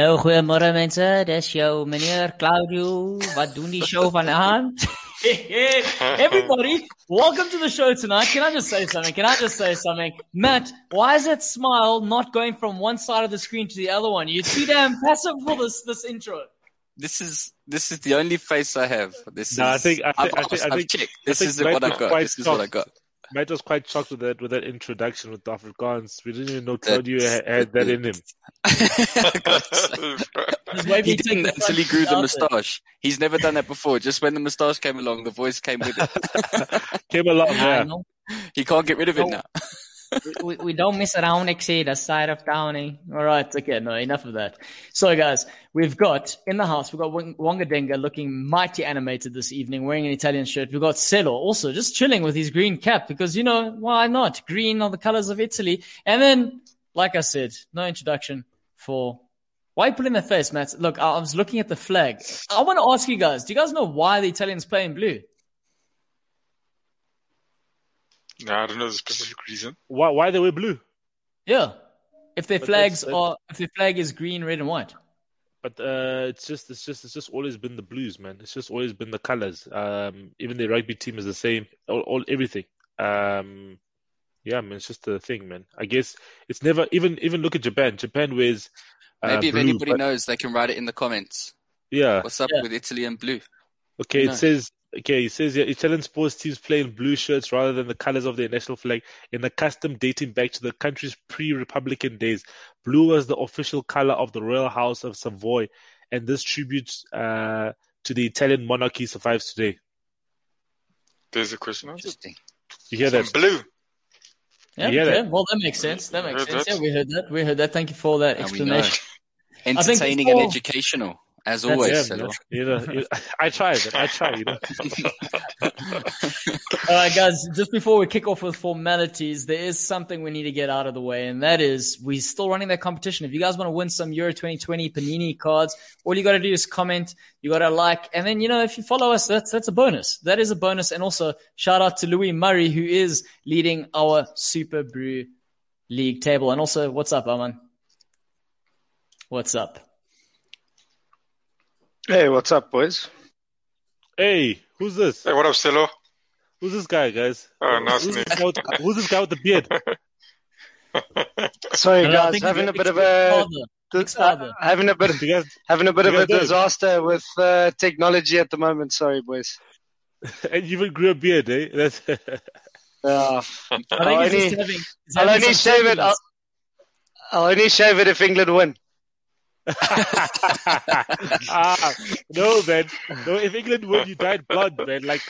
Hallo, goeiemorgen mensen. Dit is jouw meneer Claudio. Wat doen die show vanavond? Everybody, welcome to the show tonight. Can I just say something? Matt, why is that smile not going from one side of the screen to the other one? You're too damn passive for this intro. This is the only face I have. I've checked. This is what I got. Matt was quite shocked with that introduction with the Afrikaans. We didn't even know Claudio had that in him. He didn't until he grew the moustache. He's never done that before. Just when the moustache came along, the voice came with it. Came along, yeah. He can't get rid of it now. We don't mess around, exceed the side of Downey. All right, okay, no, enough of that. So, guys, we've got Wonga Denga looking mighty animated this evening, wearing an Italian shirt. We've got Celo also just chilling with his green cap because, why not? Green are the colors of Italy. And then, like I said, no introduction for... Why are you putting that face, Matt? Look, I was looking at the flag. I want to ask you guys, do you guys know why the Italians play in blue? No, I don't know the specific reason. Why they wear blue? Yeah. If their flag is green, red, and white. But it's just always been the blues, man. It's just always been the colors. Even the rugby team is the same. Everything. Yeah, man. It's just a thing, man. I guess it's never even look at Japan. Japan wears maybe if blue, anybody knows, they can write it in the comments. Yeah. What's up with Italy and blue? Okay, it says here, Italian sports teams play in blue shirts rather than the colors of their national flag in a custom dating back to the country's pre-Republican days. Blue was the official color of the Royal House of Savoy, and this tribute to the Italian monarchy survives today. There's a question. Interesting. You hear that? Blue. Yeah, well, that makes sense. Yeah, we heard that. Thank you for that explanation. Entertaining and educational. As always, I try. All right, guys, just before we kick off with formalities, there is something we need to get out of the way, and that is we're still running that competition. If you guys want to win some Euro 2020 Panini cards, all you got to do is comment, you got to like, and then, if you follow us, that's a bonus. That is a bonus. And also, shout out to Louis Murray, who is leading our Super Brew League table. And also, what's up, Aman? What's up? Hey, what's up, boys? Hey, who's this? Hey, what up, Celo? Who's this guy, guys? Oh, nice. Who's this guy with the beard? Sorry, guys, having a bit of a disaster with technology at the moment. Sorry, boys. And you even grew a beard, eh? That's I'll only shave it if England win. No, man. No, if England win, you dyed blood, man. Like.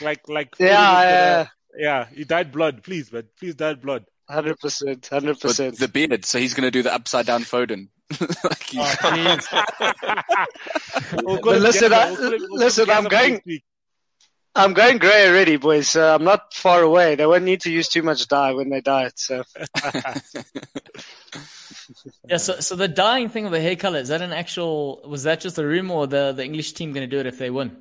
Yeah, you dyed blood. Please, man. Please dyed blood. 100%. The beard, so he's going to do the upside down Foden. Listen, I'm going grey already, boys. So I'm not far away. They won't need to use too much dye when they dye it. So. Yeah, so the dyeing thing of the hair color, was that just a rumor, or the English team going to do it if they win?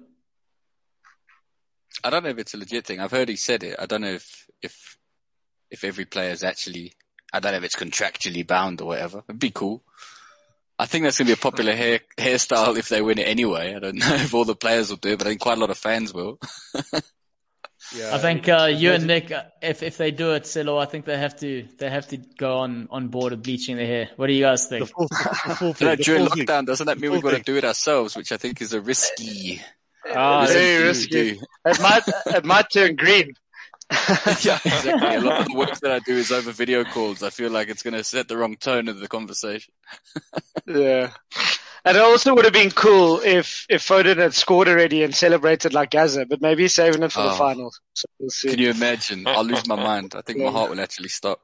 I don't know if it's a legit thing. I've heard he said it. I don't know if every player is actually, I don't know if it's contractually bound or whatever. It'd be cool. I think that's going to be a popular hairstyle if they win it anyway. I don't know if all the players will do it, but I think quite a lot of fans will. Yeah, I think you and Nick, if they do it, Celo, I think they have to go on board with bleaching their hair. What do you guys think? During lockdown, doesn't that mean we've got to do it ourselves, which I think is a risky. Very risky. It might turn green. Yeah, exactly. A lot of the work that I do is over video calls. I feel like it's going to set the wrong tone of the conversation. Yeah. And it also would have been cool if Foden had scored already and celebrated like Gaza, but maybe he's saving it for the finals. So we'll see. Can you imagine? I'll lose my mind. I think my heart will actually stop.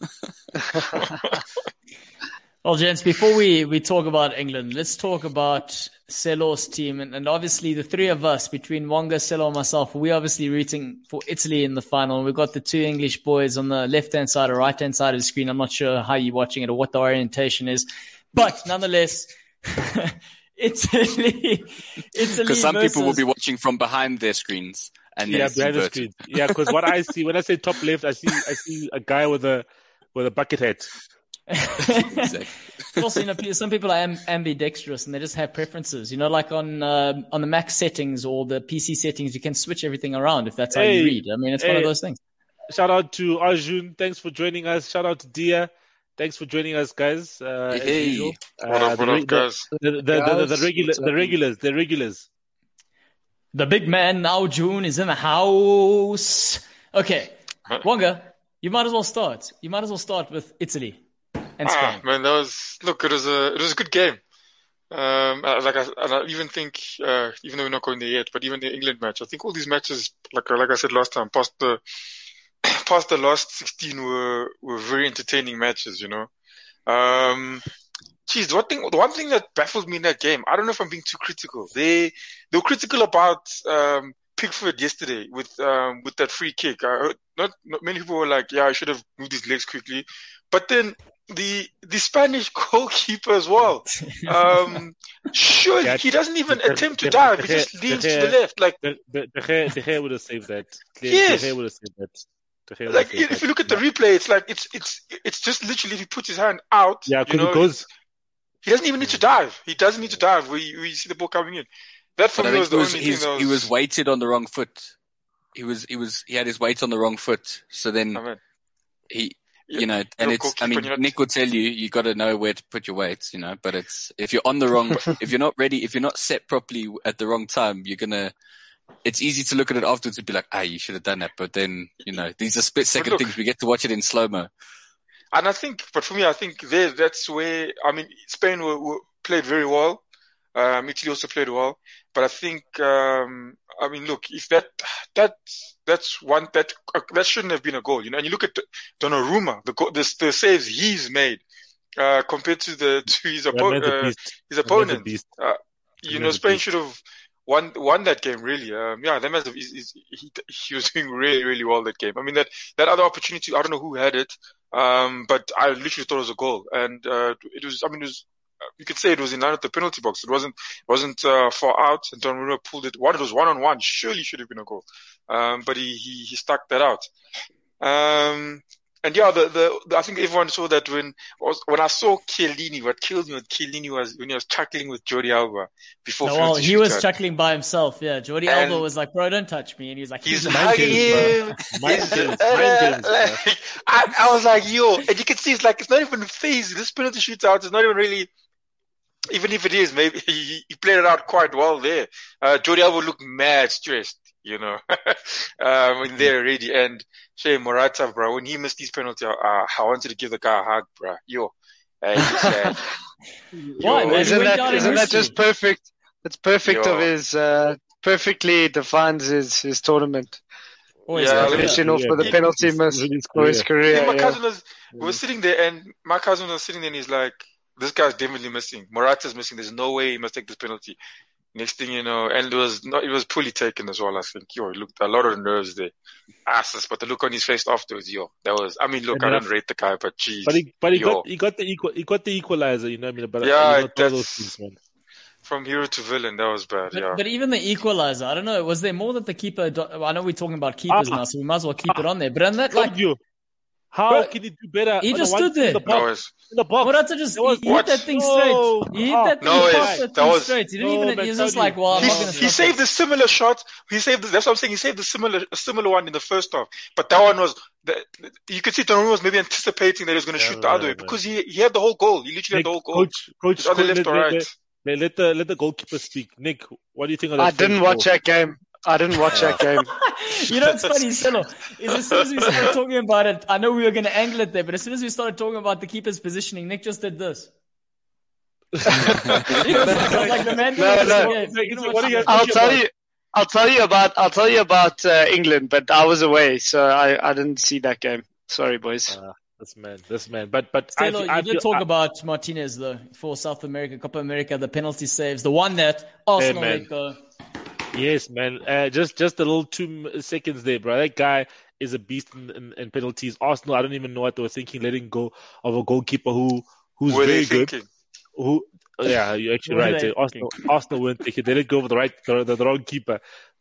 Well, gents, before we talk about England, let's talk about Celo's team. And obviously the three of us, between Wonga, Celo, and myself, we're obviously rooting for Italy in the final. We've got the two English boys on the left-hand side or right-hand side of the screen. I'm not sure how you're watching it or what the orientation is. But nonetheless, Italy. Because some people will be watching from behind their screens. And behind the screen. Yeah, because what I see, when I say top left, I see a guy with a bucket hat. Exactly. Also, some people are ambidextrous and they just have preferences. Like on the Mac settings or the PC settings, you can switch everything around if that's how you read. I mean, it's one of those things. Shout out to Arjun. Thanks for joining us. Shout out to Dia. Thanks for joining us, guys. As usual. What up, guys? The regulars. The big man now, June, is in the house. Okay, Wonga, you might as well start. You might as well start with Italy and Spain. Man, it was a good game. I even think, even though we're not going there yet, but even the England match, I think all these matches, like I said last time, past the last 16 were very entertaining matches, the one thing that baffled me in that game, I don't know if I'm being too critical. They were critical about Pickford yesterday with that free kick. I heard not many people were like, yeah, I should have moved his legs quickly. But then the Spanish goalkeeper as well. Sure, he doesn't even attempt to dive. He just leans to the left. Like De Gea would have saved that. Yes. De Gea would have saved that. Like if you look at the replay, it's like it's just literally if he puts his hand out. Yeah, because he doesn't even need to dive. He doesn't need to dive. We see the ball coming in. That for me was the only thing that was... He was weighted on the wrong foot. He had his weight on the wrong foot. So then Nick will tell you got to know where to put your weights, but if you're on the wrong, if you're not ready, if you're not set properly at the wrong time, it's easy to look at it afterwards and be like, you should have done that. But then, these are split second things. We get to watch it in slow-mo. And for me, I think that's where, Spain played very well. Italy also played well. But I think, if that's one, that shouldn't have been a goal, And you look at Donnarumma, the saves he's made, compared to his opponent. Spain should have won that game, really. He was doing really, really well that game. That other opportunity, I don't know who had it, but I literally thought it was a goal. And, you could say it was in line with the penalty box. It wasn't far out, and Donnarumma pulled it. It was 1-on-1. Surely should have been a goal. But he stuck that out. I think everyone saw that when I saw Chiellini. What killed me with Chiellini was when he was chuckling with Jordi Alba before. He was chuckling by himself. Yeah, Jordi Alba was like, "Bro, don't touch me," and he was like, "He's hugging him." I was like, "Yo," and you can see it's not even a phase. This penalty shootout is not even really. Even if it is, maybe he played it out quite well there. Jordi Alba looked mad stressed, in there already. And Morata, bro, when he missed his penalty, I wanted to give the guy a hug, bro. Yo, he's sad. Why, man? Isn't that just perfect? It's perfect of his, perfectly defines his tournament. Finishing off with a penalty miss for his career. My cousin was sitting there, and and he's like, this guy's definitely missing. Morata's missing. There's no way he must take this penalty. Next thing you know, and it was poorly taken as well, I think. It looked a lot of nerves there. But the look on his face afterwards, that was, I don't rate the guy, but geez. But he got the equalizer, But that's, things, man. From hero to villain, that was bad, But even the equalizer, I don't know, was there more that the keeper, I know we're talking about keepers now, so we might as well keep it on there. But on that, how can he do better? He just stood there. In the box. Morata he hit that thing straight. He hit that thing straight. He didn't even. He was just like, "Well, I'm not going to." He saved a similar shot. That's what I'm saying. He saved a similar one in the first half. But that one was. You could see Donnarumma was maybe anticipating that he was going to shoot the other way because he had the whole goal. He literally had the whole goal. Coach, on the left or right. Let the goalkeeper speak. Nick, what do you think of that? I didn't watch that game. It's funny, Silo, is as soon as we started talking about it, I know we were going to angle it there, but as soon as we started talking about the keeper's positioning, Nick just did this. Like the man. I'll tell you about England, but I was away, so I didn't see that game. Sorry, boys. This man. But Stelo, you did talk about Martinez though for South America, Copa America, the penalty saves, the one that Arsenal let go. Yes, man. Just a little 2 seconds there, bro. That guy is a beast in penalties. Arsenal, I don't even know what they were thinking, letting go of a goalkeeper who's very good. You're actually right. Arsenal weren't thinking. They let go of the wrong keeper.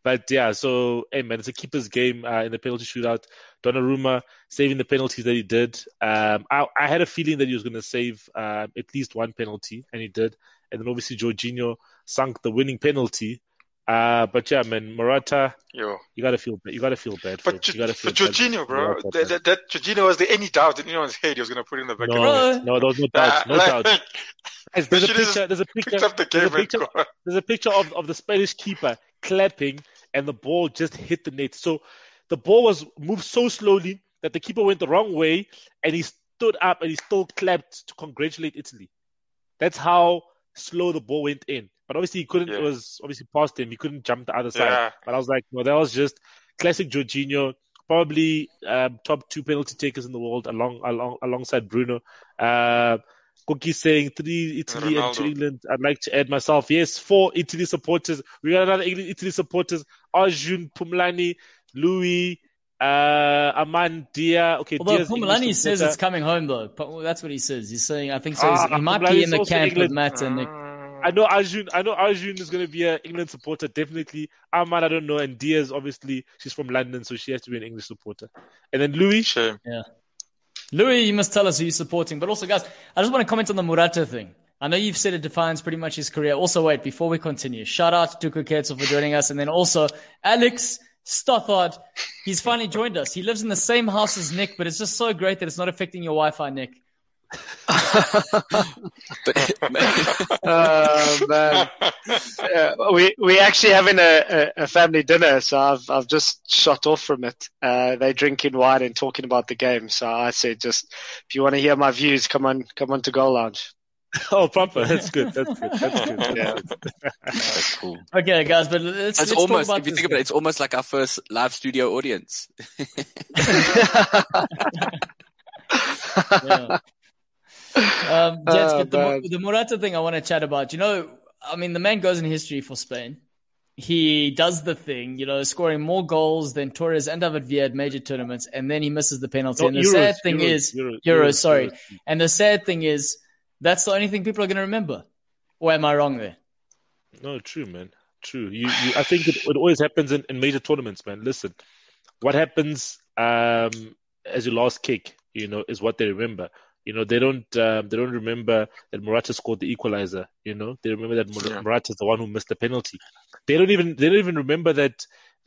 But yeah, so, hey man, it's a keeper's game in the penalty shootout. Donnarumma saving the penalties that he did. I had a feeling that he was going to save at least one penalty, and he did. And then obviously Jorginho sunk the winning penalty. But yeah, man, Morata, you gotta feel bad. You gotta feel bad for Jorginho, bro. That Jorginho, was there any doubt in anyone's head he was going to put in the back? No, there was no doubt. No doubt. There's a picture of the Spanish keeper clapping, and the ball just hit the net. So the ball was moved so slowly that the keeper went the wrong way, and he stood up and he still clapped to congratulate Italy. That's how slow the ball went in. But obviously he couldn't. It was obviously past him. He couldn't jump the other side. But I was like, no, that was just classic Jorginho. Probably top 2 penalty takers in the world, alongside Bruno. Cookie saying 3 Italy and 2 England. I'd like to add myself. Yes, 4 Italy supporters. We got another Italy supporters. Arjun, Pumlani, Louis, Aman, Dia. Okay, although Pumlani says it's coming home though. That's what he says. He's saying, I think so. He might be in the camp with Matt and Nick. I know Arjun is going to be an England supporter, definitely. Aman, I don't know. And Diaz, obviously, she's from London, so she has to be an English supporter. And then Louis. Sure. Yeah. Louis, you must tell us who you're supporting. But also, guys, I just want to comment on the Morata thing. I know you've said it defines pretty much his career. Also, wait, before we continue, shout out to Tuku Ketzel for joining us. And then also, Alex Stothard, he's finally joined us. He lives in the same house as Nick, but it's just so great that it's not affecting your Wi-Fi, Nick. Man. We actually having a family dinner, so I've just shut off from it. They're drinking wine and talking about the game, so I said, just if you want to hear my views, come on to Goal Lounge. Oh, proper. That's good. Yeah. That's cool. Okay, guys, but let's talk about if you think about it, it's almost like our first live studio audience. Yeah. Jets, but the Morata thing I want to chat about. You know, I mean, the man goes in history for Spain. He does the thing, you know, scoring more goals than Torres and David Villa at major tournaments, and then he misses the penalty. And the sad thing is, Euros. And the sad thing is, that's the only thing people are going to remember. Or am I wrong there? No, true, man. True. I think it always happens in major tournaments, man. Listen, what happens as your last kick, you know, is what they remember. You know, they don't remember that Morata scored the equalizer. You know, they remember that Morata is the one who missed the penalty. They don't even remember that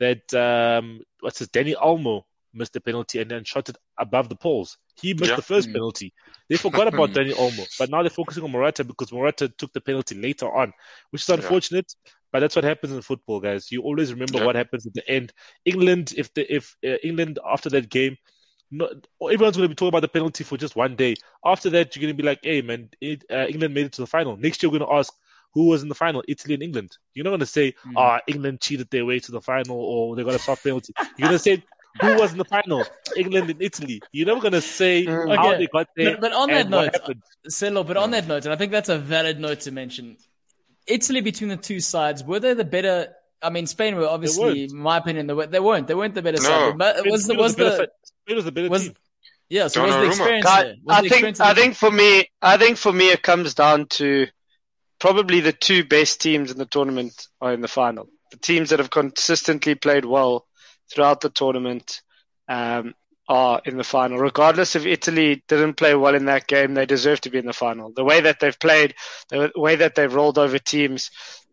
Dani Olmo missed the penalty and then shot it above the poles. He missed the first penalty. They forgot about Dani Olmo, but now they're focusing on Morata because Morata took the penalty later on, which is unfortunate. But that's what happens in football, guys. You always remember what happens at the end. England, if England after that game. No, everyone's going to be talking about the penalty for just one day. After that, you're going to be like, hey, man, England made it to the final. Next year, we're going to ask who was in the final, Italy and England. You're not going to say, England cheated their way to the final or they got a soft penalty. You're going to say, who was in the final, England and Italy. You're never going to say how they got there. But on that note, on that note, and I think that's a valid note to mention, Italy between the two sides, were they the better... I mean, Spain were obviously, in my opinion, they weren't the better side. But Spain was the better team. Yeah, so was the experience there? I think for me, it comes down to probably the 2 best teams in the tournament are in the final. The teams that have consistently played well throughout the tournament are in the final. Regardless if Italy didn't play well in that game, they deserve to be in the final. The way that they've played, the way that they've rolled over teams,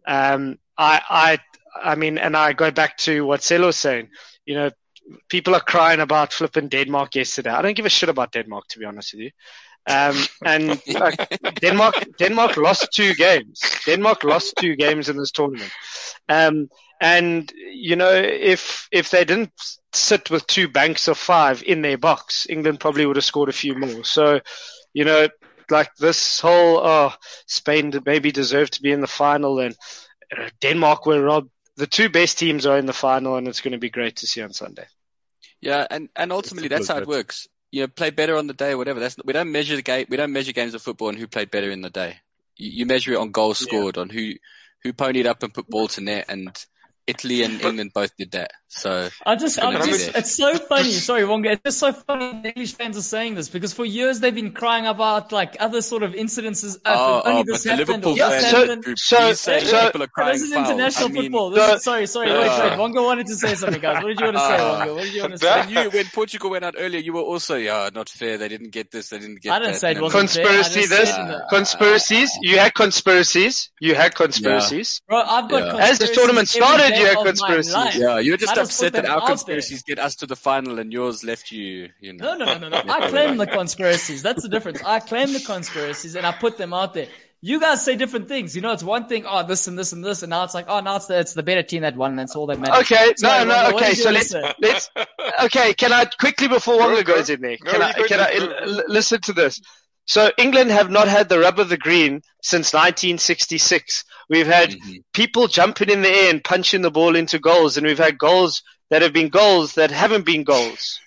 I mean, and I go back to what Celo's saying. You know, people are crying about flipping Denmark yesterday. I don't give a shit about Denmark, to be honest with you. And Denmark lost 2 games. Denmark lost 2 games in this tournament. And you know, if they didn't sit with 2 banks of 5 in their box, England probably would have scored a few more. So, you know, like this whole Spain maybe deserved to be in the final, and Denmark were robbed. The 2 best teams are in the final, and it's going to be great to see on Sunday. Yeah, and ultimately that's how it works. You know, play better on the day or whatever. We don't measure games of football on who played better in the day. You measure it on goals scored, on who ponied up and put ball to net. And Italy and England both did that. So it's so funny. Sorry, Wonga. It's just so funny the English fans are saying this because for years they've been crying about like other sort of incidences. Only this happened. People are crying this is international football. Sorry. Wait. Wonga wanted to say something, guys. What did you want to say, Wonga? What did you want to say? When Portugal went out earlier, you were also, not fair. They didn't get this. They didn't get that. I didn't say it wasn't fair. Conspiracies. You had conspiracies. Bro, I've got as the tournament started, you had conspiracies. Yeah, you're just upset that our conspiracies get us to the final and yours left you, No. I claim the conspiracies. That's the difference. I claim the conspiracies and I put them out there. You guys say different things. It's one thing, this and this and this, and now it's like, now it's the better team that won, and that's all that matters. Okay, okay, so let's, okay, can I quickly, before Wonga goes in there, can I listen to this? So England have not had the rub of the green since 1966. We've had people jumping in the air and punching the ball into goals, and we've had goals that have been goals that haven't been goals.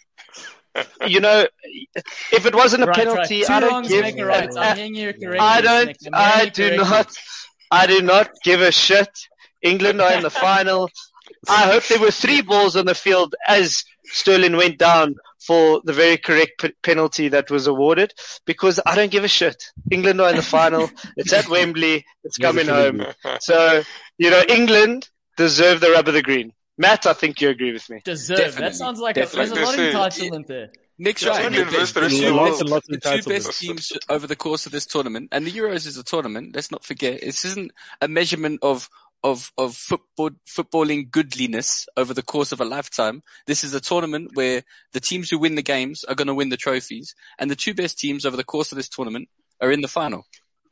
If it wasn't a penalty, I don't give. I do not give a shit. England are in the final. I hope there were 3 balls on the field as Sterling went down for the very correct penalty that was awarded, because I don't give a shit. England are in the final. It's at Wembley. It's coming home. So, England deserve the rub of the green. Matt, I think you agree with me. Deserve. Definitely. That sounds like there's a lot of entitlement there. Nick's right. The 2 best teams over the course of this tournament, and the Euros is a tournament. Let's not forget, this isn't a measurement of footballing goodliness over the course of a lifetime. This is a tournament where the teams who win the games are going to win the trophies, and the 2 best teams over the course of this tournament are in the final.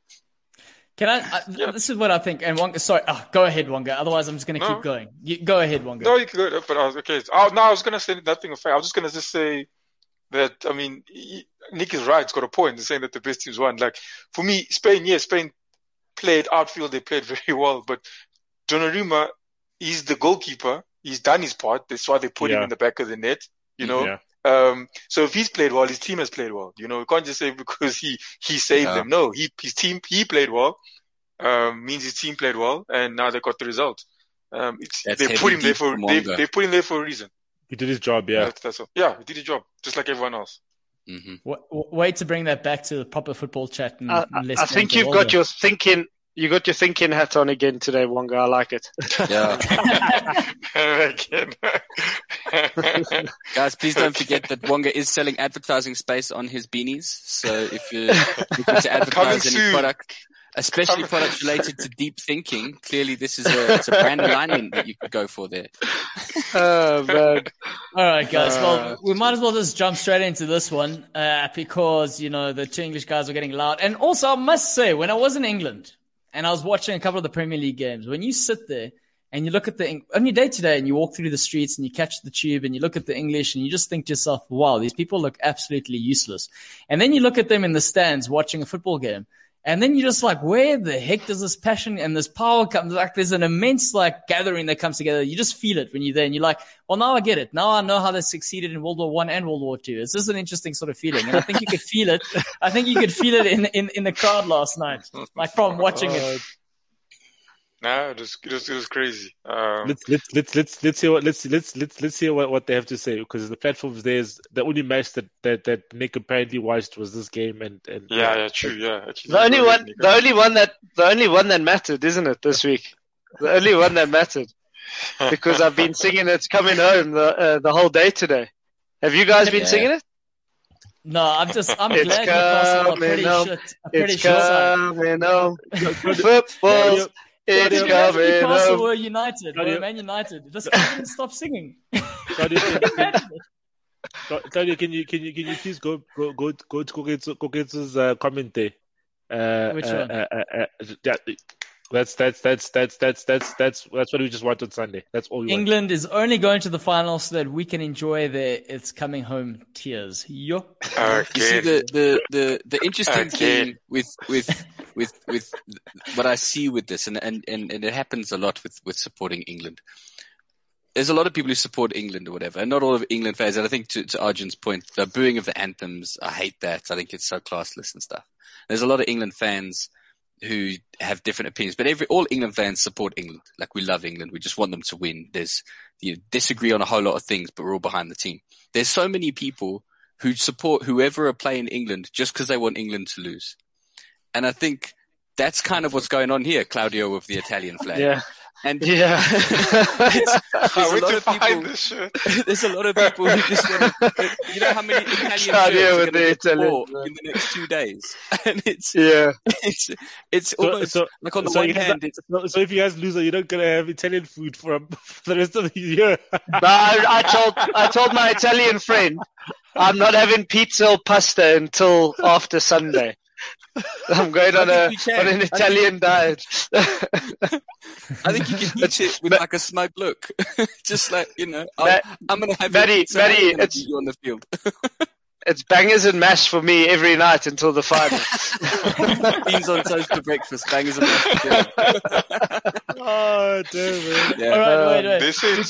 This is what I think. And Wonga, sorry, go ahead, Wonga. Otherwise, I'm just going to keep going. Go ahead, Wonga. No, you can go. But okay. I was going to say nothing of fact. I was just going to say that. I mean, Nick is right. He's got a point in saying that the best teams won. Like for me, Spain played outfield. They played very well. But Donnarumma, he's the goalkeeper. He's done his part. That's why they put him in the back of the net. So if he's played well, his team has played well. We can't just say because he saved them. No, his team, he played well, means his team played well, and now they got the result. They put him there for a reason. He did his job, yeah. That's all. Yeah, he did his job, just like everyone else. Mm-hmm. Wait to bring that back to the proper football chat. And I think you've got your thinking. You got your thinking hat on again today, Wonga. I like it. Yeah. Guys, please don't forget that Wonga is selling advertising space on his beanies. So if you're looking to advertise any product, especially products related to deep thinking, clearly this is it's a brand alignment that you could go for there. Oh, man. All right, guys. Well, we might as well just jump straight into this one because, the 2 English guys were getting loud. And also, I must say, when I was in England, and I was watching a couple of the Premier League games, when you sit there and you look at on your day to day and you walk through the streets and you catch the tube and you look at the English and you just think to yourself, wow, these people look absolutely useless. And then you look at them in the stands watching a football game. And then you're just like, where the heck does this passion and this power come? Like, there's an immense, gathering that comes together. You just feel it when you're there and you're like, well, now I get it. Now I know how they succeeded in World War I and World War II. It's just an interesting sort of feeling. And I think you could feel it. I think you could feel it in the crowd last night, from watching it. No, it was crazy. Let's hear what they have to say, because the platforms there is the only match that Nick apparently watched was this game and true, yeah. Actually, the only one that mattered, isn't it, this week? The only one that mattered, because I've been singing "It's Coming Home" the whole day today. Have you guys been singing it? No, I'm glad Newcastle are pretty shit. It's coming home. Football. It's coming Newcastle home. were United, Man United. Just couldn't stop singing. Claudio, can you please go to Koketsu's comment there? Which one? That's what we just watched on Sunday. That's all we England want. is only going to the final so that we can enjoy their "It's Coming Home" tears. Yo. You see the interesting thing with what I see with this, and it happens a lot with supporting England. There's a lot of people who support England or whatever, and not all of England fans. And I think to Arjun's point, the booing of the anthems, I hate that. I think it's so classless and stuff. There's a lot of England fans who have different opinions, but all England fans support England. Like, we love England. We just want them to win. You disagree on a whole lot of things, but we're all behind the team. There's so many people who support whoever are playing England just because they want England to lose. And I think that's kind of what's going on here, Claudio, with the Italian flag. Yeah. And yeah, there's a lot of people who just want to, you know how many Italian shirts are going to get bought in the next 2 days, and it's almost like on the one hand. So if you guys lose, you're not gonna have Italian food for the rest of the year. No, I told my Italian friend I'm not having pizza or pasta until after Sunday. I'm going on an Italian diet. I think you can eat it with like a smug look. Just like, I'm going to have pizza and you on the field. It's bangers and mash for me every night until the final. Beans on toast for breakfast, bangers and mash for dinner. Oh, damn, man. Yeah. All right, wait. They say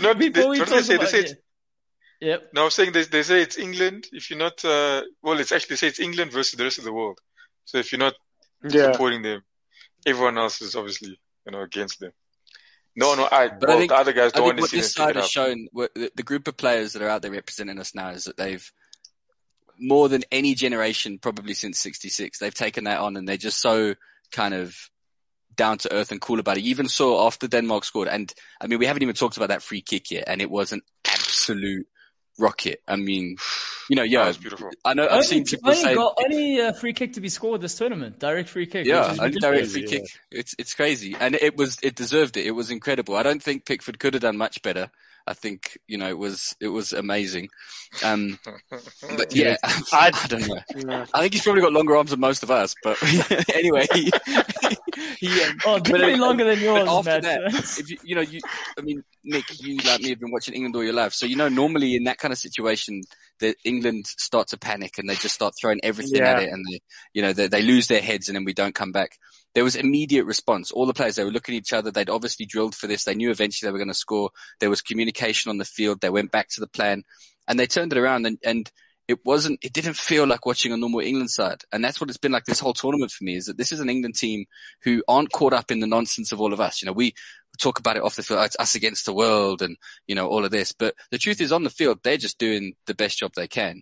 Yep. No, I'm saying they say it's England. If you're not, they say it's England versus the rest of the world. So if you're not supporting them, everyone else is obviously, against them. I think the other guys don't want to see them. What this side has shown, the group of players that are out there representing us now, is that they've, more than any generation, probably since '66, they've taken that on, and they're just so kind of down to earth and cool about it. You even saw after Denmark scored, and I mean, we haven't even talked about that free kick yet, and it was an absolute rocket. I mean, that was beautiful. I know I've seen people say only free kick to be scored this tournament, direct free kick. Yeah, only direct free kick. It's crazy, and it deserved it. It was incredible. I don't think Pickford could have done much better. I think it was amazing. But yeah, I don't know. I think he's probably got longer arms than most of us. But anyway, definitely longer than yours. After that, if Nick, you like me have been watching England all your life, so normally in that kind of situation, that England start to panic and they just start throwing everything at it, and they lose their heads, and then we don't come back. There was immediate response. All the players, they were looking at each other. They'd obviously drilled for this. They knew eventually they were going to score. There was communication on the field. They went back to the plan, and they turned it around, and it didn't feel like watching a normal England side. And that's what it's been like this whole tournament for me, is that this is an England team who aren't caught up in the nonsense of all of us. We talk about it off the field. It's us against the world and, all of this. But the truth is, on the field, they're just doing the best job they can.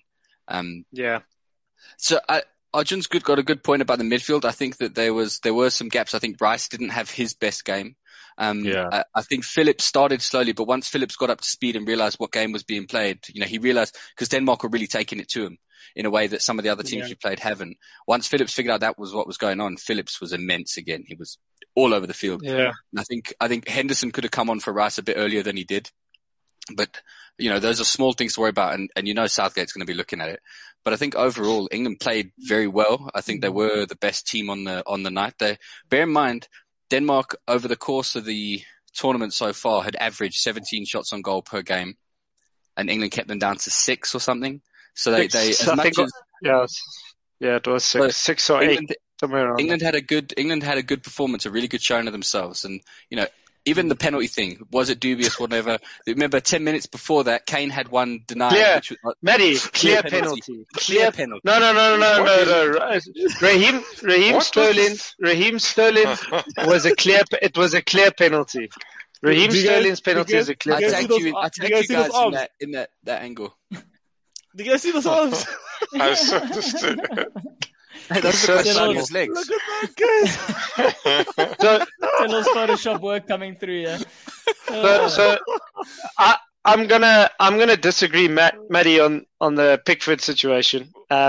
So Arjun's got a good point about the midfield. I think that there were some gaps. I think Rice didn't have his best game. I think Phillips started slowly, but once Phillips got up to speed and realized what game was being played, he realized, because Denmark were really taking it to him in a way that some of the other teams we played haven't. Once Phillips figured out that was what was going on, Phillips was immense again. He was all over the field. Yeah. And I think Henderson could have come on for Rice a bit earlier than he did. But, those are small things to worry about, and Southgate's going to be looking at it. But I think overall, England played very well. I think they were the best team on the night. Bear in mind, Denmark, over the course of the tournament so far, had averaged 17 shots on goal per game, and England kept them down to 6 or something. So they as much as it was 6 or 8, somewhere around. England had a good performance, a really good showing of themselves, and even the penalty thing, was it dubious, whatever. Remember, 10 minutes before that, Kane had one denied. Matty, clear penalty. Clear penalty. No. Raheem Sterling was a clear penalty. Raheem Sterling's penalty is a clear penalty. I tagged you guys in that angle. Did you guys see those arms? I was so understood. Those are his legs. Look at that, guys. Tell's Photoshop work coming through, yeah. So I'm gonna disagree, Matty, on the Pickford situation.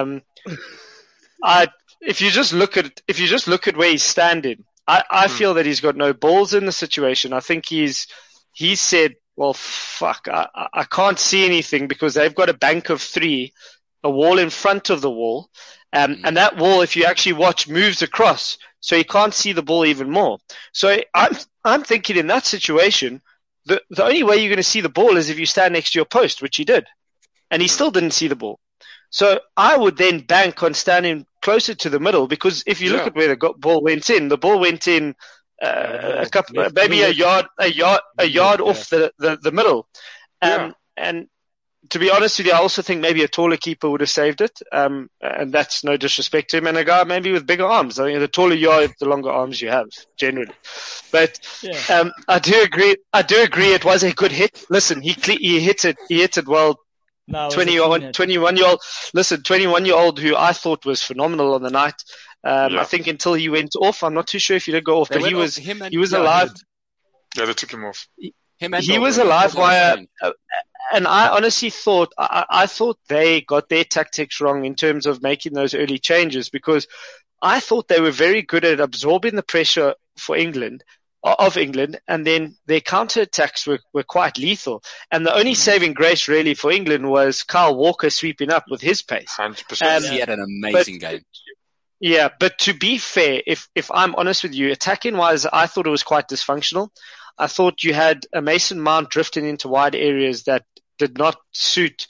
If you just look at where he's standing, I feel that he's got no balls in the situation. I think he said, well, fuck, I can't see anything because they've got a bank of 3, a wall in front of the wall. And that wall, if you actually watch, moves across, so you can't see the ball even more. So I'm thinking in that situation, the only way you're going to see the ball is if you stand next to your post, which he did, and he still didn't see the ball. So I would then bank on standing closer to the middle, because if you look at where the ball went in, the ball went in maybe a yard off the middle, and to be honest with you, I also think maybe a taller keeper would have saved it. And that's no disrespect to him. And a guy maybe with bigger arms. I mean, the taller you are, the longer arms you have, generally. But I do agree. It was a good hit. Listen, he hit it well. No, 21-year-old. Listen, 21-year-old who I thought was phenomenal on the night. I think until he went off, I'm not too sure if he did go off, but he was alive. Yeah, they took him off. He was alive via, and I honestly thought, I thought they got their tactics wrong in terms of making those early changes, because I thought they were very good at absorbing the pressure of England, and then their counterattacks were quite lethal. And the only saving grace really for England was Kyle Walker sweeping up with his pace. 100%. He had an amazing game. Yeah, but to be fair, if I'm honest with you, attacking wise, I thought it was quite dysfunctional. I thought you had a Mason Mount drifting into wide areas that did not suit,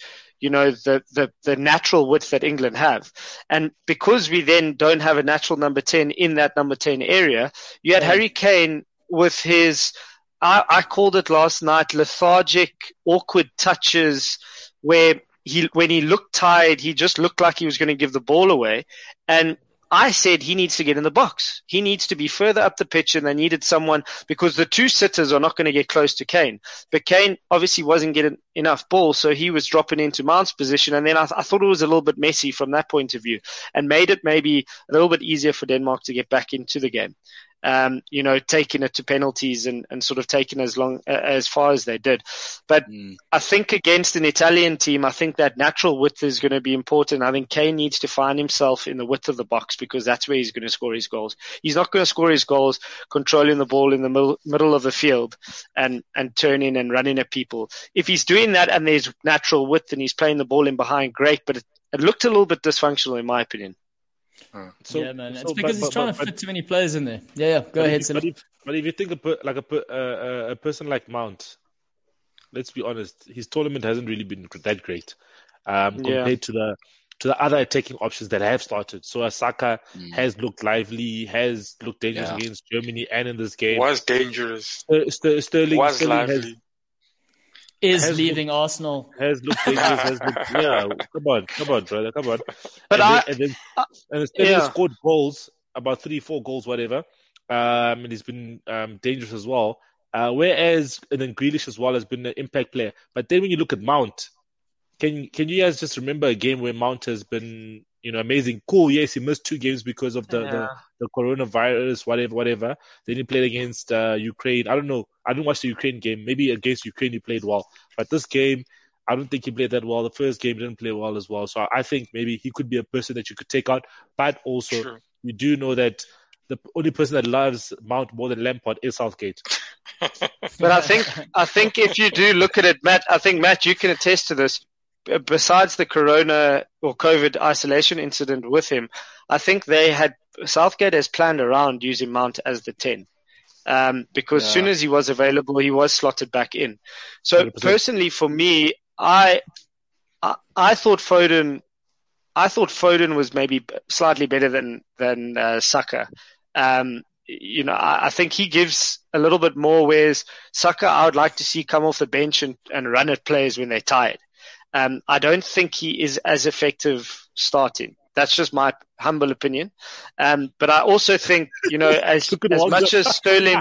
the natural width that England have. And because we then don't have a natural number 10 in that number 10 area, you had Harry Kane with his, I called it last night, lethargic, awkward touches where when he looked tired, he just looked like he was going to give the ball away. And I said he needs to get in the box. He needs to be further up the pitch, and they needed someone, because the two sitters are not going to get close to Kane. But Kane obviously wasn't getting enough ball, so he was dropping into Mount's position. And then I thought it was a little bit messy from that point of view, and made it maybe a little bit easier for Denmark to get back into the game. Taking it to penalties and sort of taking as far as they did. But I think against an Italian team, I think that natural width is going to be important. I think Kane needs to find himself in the width of the box, because that's where he's going to score his goals. He's not going to score his goals controlling the ball in the middle of the field and turning and running at people. If he's doing that and there's natural width and he's playing the ball in behind, great. But it looked a little bit dysfunctional in my opinion. Man. It's because he's trying to fit too many players in there. Yeah. Go ahead, Silly. But if you think a person like Mount, let's be honest, his tournament hasn't really been that great compared to the other attacking options that have started. So Saka has looked lively, has looked dangerous against Germany and in this game. Was dangerous. Sterling was lively. Is leaving Arsenal. Has looked dangerous. Come on, brother, come on. But and Sterling scored goals, about 3-4 goals, whatever. And he's been dangerous as well. Whereas, and then Grealish as well has been an impact player. But then when you look at Mount, can you guys just remember a game where Mount has been, amazing? Cool, yes, he missed 2 games because of the coronavirus, whatever. Then he played against Ukraine. I don't know. I didn't watch the Ukraine game. Maybe against Ukraine he played well. But this game, I don't think he played that well. The first game didn't play well as well. So I think maybe he could be a person that you could take out. But also, you do know that the only person that loves Mount more than Lampard is Southgate. But I think if you do look at it, Matt, you can attest to this. Besides the corona or COVID isolation incident with him, I think Southgate has planned around using Mount as the 10. Because as soon as he was available, he was slotted back in. So 100%. Personally for me, I thought Foden was maybe slightly better than Saka. I think he gives a little bit more, whereas Saka, I would like to see come off the bench and run at players when they're tired. I don't think he is as effective starting. That's just my humble opinion. But I also think, as much as Sterling,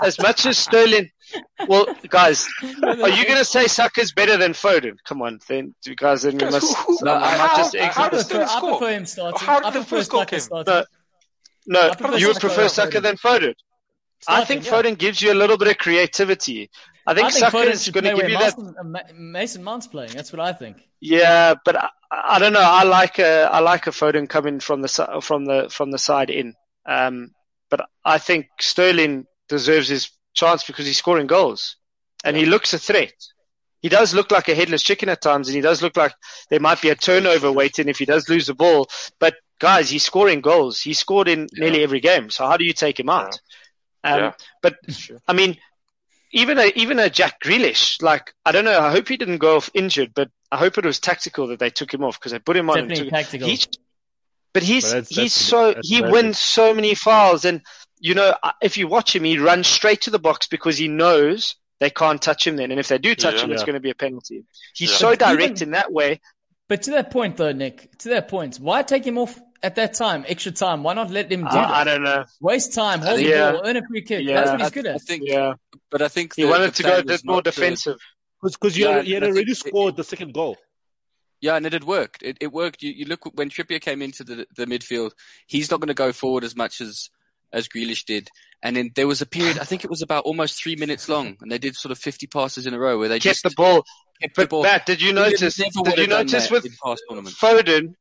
well, guys, are you going to say Saka's better than Foden? Come on, then, guys, then we must. I prefer him starting. How did the first goal came? No, you would prefer Saka than Foden. I think Foden gives you a little bit of creativity. I think Saka is going to give you that. Mason Mount's playing. That's what I think. Yeah, but I don't know. I like a Foden coming from the side in. But I think Sterling deserves his chance because he's scoring goals and he looks a threat. He does look like a headless chicken at times, and he does look like there might be a turnover waiting if he does lose the ball. But guys, he's scoring goals. He scored in nearly every game. So how do you take him out? But I mean, even a Jack Grealish, like, I don't know. I hope he didn't go off injured, but I hope it was tactical that they took him off because they put him on. Definitely tactical. He wins so many fouls, and if you watch him, he runs straight to the box because he knows they can't touch him then. And if they do touch him, it's going to be a penalty. He's Yeah. so direct in that way. But to that point, though, Nick, why take him off at that time, extra time? Why not let him do that? I don't know. Waste time, hold the ball, earn a free kick. Yeah. That's what he's good at. But I think He wanted to go a bit more defensive. Because he had already scored the second goal. Yeah, and it had worked. It worked. You look when Trippier came into the midfield, he's not going to go forward as much as Grealish did. And then there was a period, I think it was about almost 3 minutes long, and they did sort of 50 passes in a row where they kept just the ball. kept the ball. Matt, did you notice with in past tournaments? Foden,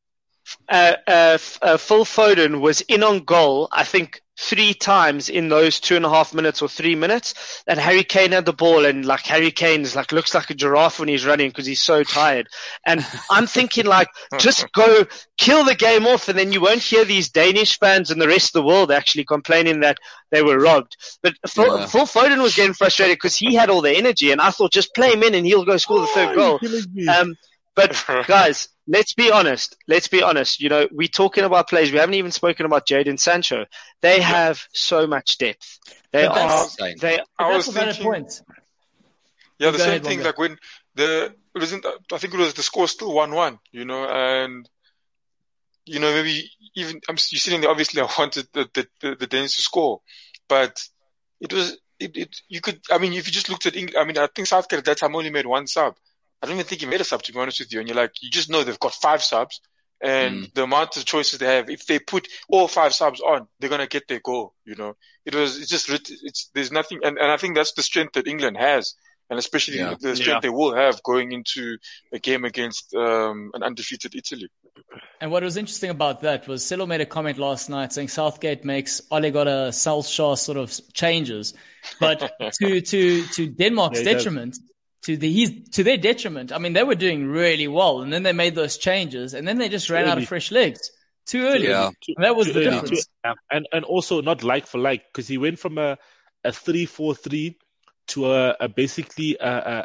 Phil Foden was in on goal, I think 3 times in those 2.5 minutes or 3 minutes, that Harry Kane had the ball, and like Harry Kane's like looks like a giraffe when he's running because he's so tired. And I'm thinking like, just go kill the game off, and then you won't hear these Danish fans and the rest of the world actually complaining that they were robbed. But Phil Foden was getting frustrated because he had all the energy, and I thought just play him in and he'll go score the third goal. But guys, let's be honest. You know, we're talking about players. We haven't even spoken about Jadon Sancho. They have so much depth. I was thinking, point. Yeah, the same thing. Like when I think it was the score still 1-1. You know, and you know maybe even you're sitting there. Obviously, I wanted the Danes to score, but it was you could. I mean, if you just looked at England, I mean, I think Southgate at that time only made 1 sub. I don't even think he made a sub, to be honest with you. And you're like, you just know they've got 5 subs, and the amount of choices they have. If they put all 5 subs on, they're gonna get their goal. You know, there's nothing, and I think that's the strength that England has, and especially the strength they will have going into a game against an undefeated Italy. And what was interesting about that was Celo made a comment last night saying Southgate makes Ole Gunnar Solskjaer sort of changes, but to Denmark's detriment. To their detriment. I mean, they were doing really well, and then they made those changes, and then they just ran out of fresh legs too early. Yeah. And that was the difference. And also not like for like, because he went from a 3-4-3 to a basically a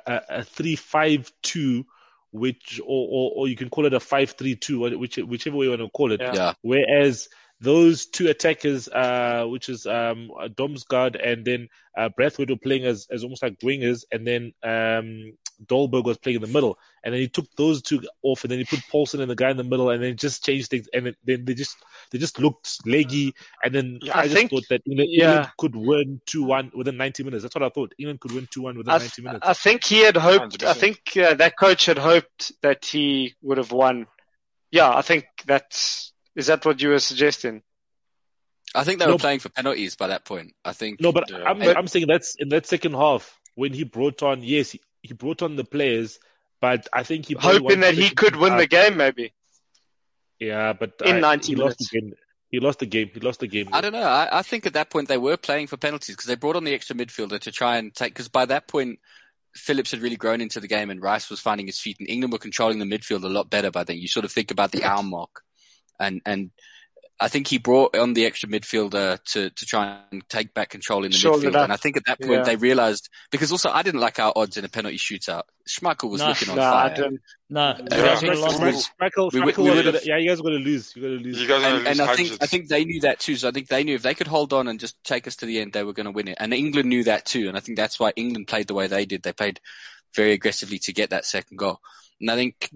3-5-2, which or you can call it a 5-3-2, whichever way you want to call it. Yeah. Whereas those 2 attackers, which is Damsgaard and then Braithwaite were playing as almost like wingers, and then Dolberg was playing in the middle, and then he took those 2 off, and then he put Paulson and the guy in the middle, and then just changed things, and then they just looked leggy, and then I just thought that England could win 2-1 within 90 minutes. That's what I thought. England could win 2-1 within 90 minutes. I think he had hoped. 100%. I think that coach had hoped that he would have won. Yeah, I think that's. Is that what you were suggesting? I think they were playing for penalties by that point. I think. No, but I'm saying that's in that second half when he brought on. Yes, he brought on the players, but I think he hoping that he could win the game, maybe. Yeah, but in 90 minutes. He lost the game. I don't know. I think at that point they were playing for penalties because they brought on the extra midfielder to try and take. Because by that point, Phillips had really grown into the game, and Rice was finding his feet, and England were controlling the midfield a lot better by then. You sort of think about the hour mark. And I think he brought on the extra midfielder to try and take back control in the midfield. And I think at that point they realized, because also I didn't like our odds in a penalty shootout. Schmeichel was looking on fire. You guys were going to lose. And I think they knew that too. So I think they knew if they could hold on and just take us to the end, they were going to win it. And England knew that too. And I think that's why England played the way they did. They played very aggressively to get that second goal. And I think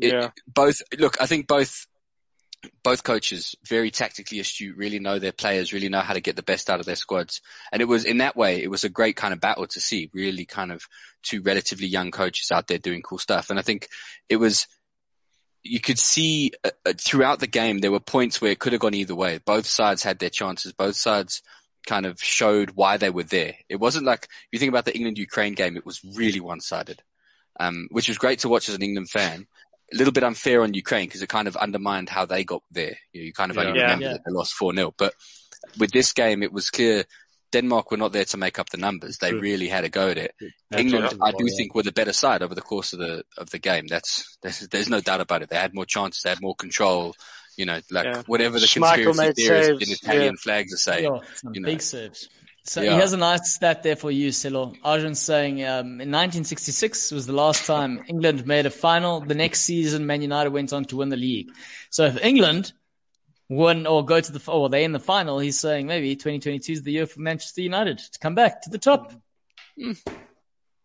both coaches, very tactically astute, really know their players, really know how to get the best out of their squads. And it was in that way, it was a great kind of battle to see, really kind of 2 relatively young coaches out there doing cool stuff. And I think you could see throughout the game, there were points where it could have gone either way. Both sides had their chances. Both sides kind of showed why they were there. It wasn't like, if you think about the England-Ukraine game, it was really one-sided, which was great to watch as an England fan. A little bit unfair on Ukraine because it kind of undermined how they got there. You kind of only remember that they lost 4-0. But with this game, it was clear Denmark were not there to make up the numbers. They really had a go at it. England, I do think, were the better side over the course of the game. There's no doubt about it. They had more chances. They had more control. You know, whatever the conspiracy theorists in Italian flags are saying. Big saves. So he has a nice stat there for you, Celo. Arjun's saying in 1966 was the last time England made a final. The next season, Man United went on to win the league. So if England win or go to they're in the final, he's saying maybe 2022 is the year for Manchester United to come back to the top.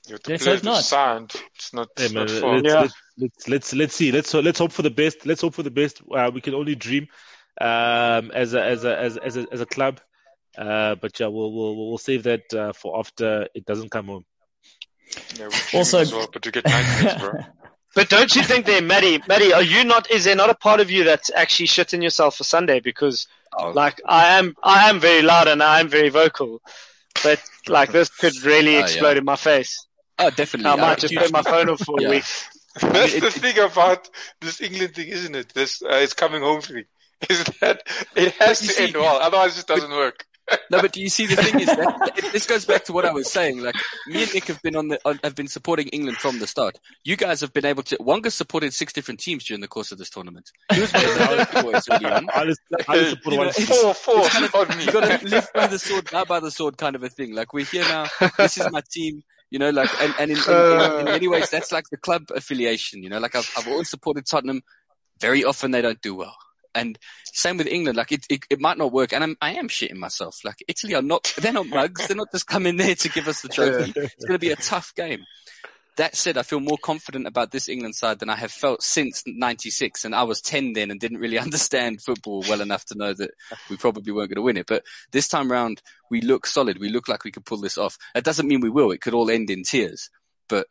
Yeah, the Let's players hope not. signed. It's not. Hey, It's man, not far. let's see. Let's hope for the best. Let's hope for the best. We can only dream, as a club. But yeah, we'll save that for after it doesn't come home. Yeah, we're Also- as well, but to get 9 minutes, bro. But don't you think there, Maddie, are you not, is there not a part of you that's actually shitting yourself for Sunday? Because, Oh. like, I am very loud and I am very vocal, but, like, this could really explode yeah. in my face. Oh, definitely. I might just turn my phone off for a Yeah. week. That's the thing about this England thing, isn't it? This it's coming home thing. Is that it has But you to see- end well, otherwise it just doesn't work. No, but do you see the thing is that this goes back to what I was saying. Like me and Nick have been supporting England from the start. You guys have been able to. Wonga supported 6 different teams during the course of this tournament. He was one of the boys early on. I support You know, one. it's- Four It's kind of, on me. you got to live by the sword, die by the sword, kind of a thing. Like we're here now. This is my team. You know, like and in many ways that's like the club affiliation. You know, like I've always supported Tottenham. Very often they don't do well. And same with England, like it might not work, and I am shitting myself. Like Italy they're not mugs. They're not just coming there to give us the trophy. It's going to be a tough game. That said, I feel more confident about this England side than I have felt since '96, and I was 10 then and didn't really understand football well enough to know that we probably weren't going to win it. But this time round, we look solid. We look like we could pull this off. That doesn't mean we will. It could all end in tears. But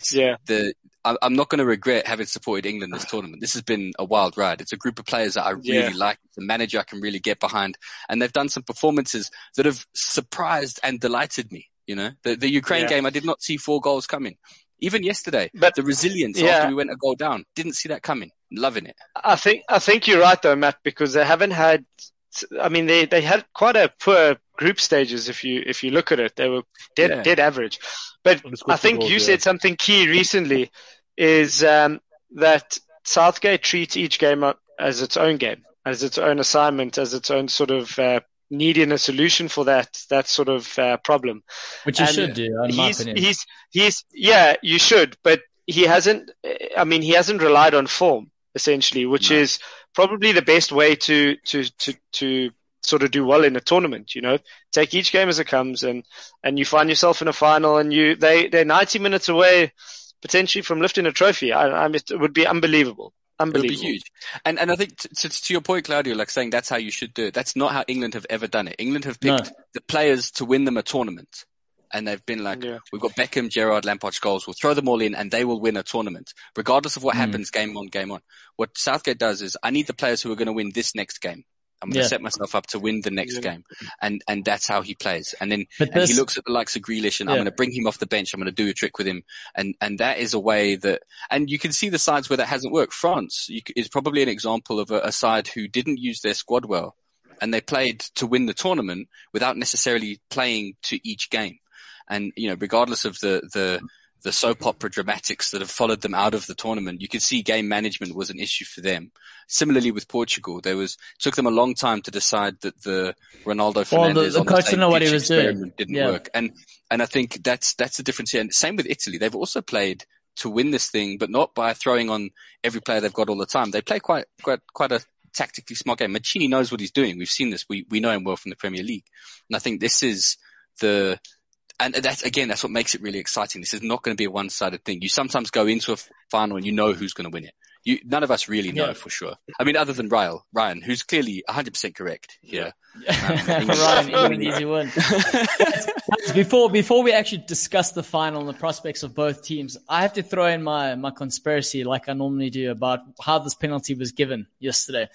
I'm not going to regret having supported England this tournament. This has been a wild ride. It's a group of players that I really like. It's a manager I can really get behind. And they've done some performances that have surprised and delighted me. You know, the Ukraine game, I did not see 4 goals coming. Even yesterday, but the resilience after we went a goal down, didn't see that coming. Loving it. I think you're right though, Matt, because they haven't had, I mean, they had quite a poor group stages. If you look at it, they were dead average. But I think you said something key recently is that Southgate treats each game as its own game, as its own assignment, as its own sort of needing a solution for that sort of problem. Which you should do, in my opinion. You should, but he hasn't relied on form, essentially, which is probably the best way to sort of do well in a tournament, you know. Take each game as it comes, and you find yourself in a final, and they're 90 minutes away potentially from lifting a trophy. It would be unbelievable. It would be huge. And I think to your point, Claudio, like saying that's how you should do it. That's not how England have ever done it. England have picked the players to win them a tournament. And they've been like, we've got Beckham, Gerrard, Lampard, Scholes. We'll throw them all in and they will win a tournament, regardless of what happens game on, game on. What Southgate does is I need the players who are going to win this next game. I'm going to set myself up to win the next game. And that's how he plays. And then he looks at the likes of Grealish and I'm going to bring him off the bench. I'm going to do a trick with him. And that is a way that, and you can see the sides where that hasn't worked. France is probably an example of a side who didn't use their squad well and they played to win the tournament without necessarily playing to each game. And, you know, regardless of the soap opera dramatics that have followed them out of the tournament, you could see game management was an issue for them. Similarly with Portugal, took them a long time to decide that the Ronaldo Fernandes the coach didn't know what he was doing. Didn't work. And I think that's the difference here. And same with Italy. They've also played to win this thing, but not by throwing on every player they've got all the time. They play quite a tactically smart game. Mancini knows what he's doing. We've seen this. We know him well from the Premier League. And I think this is and that's what makes it really exciting. This is not going to be a one-sided thing. You sometimes go into a final and you know who's going to win it. None of us really know for sure. I mean, other than Ryan, who's clearly 100% correct here. Ryan, even easy win. Before we actually discuss the final and the prospects of both teams, I have to throw in my conspiracy like I normally do about how this penalty was given yesterday.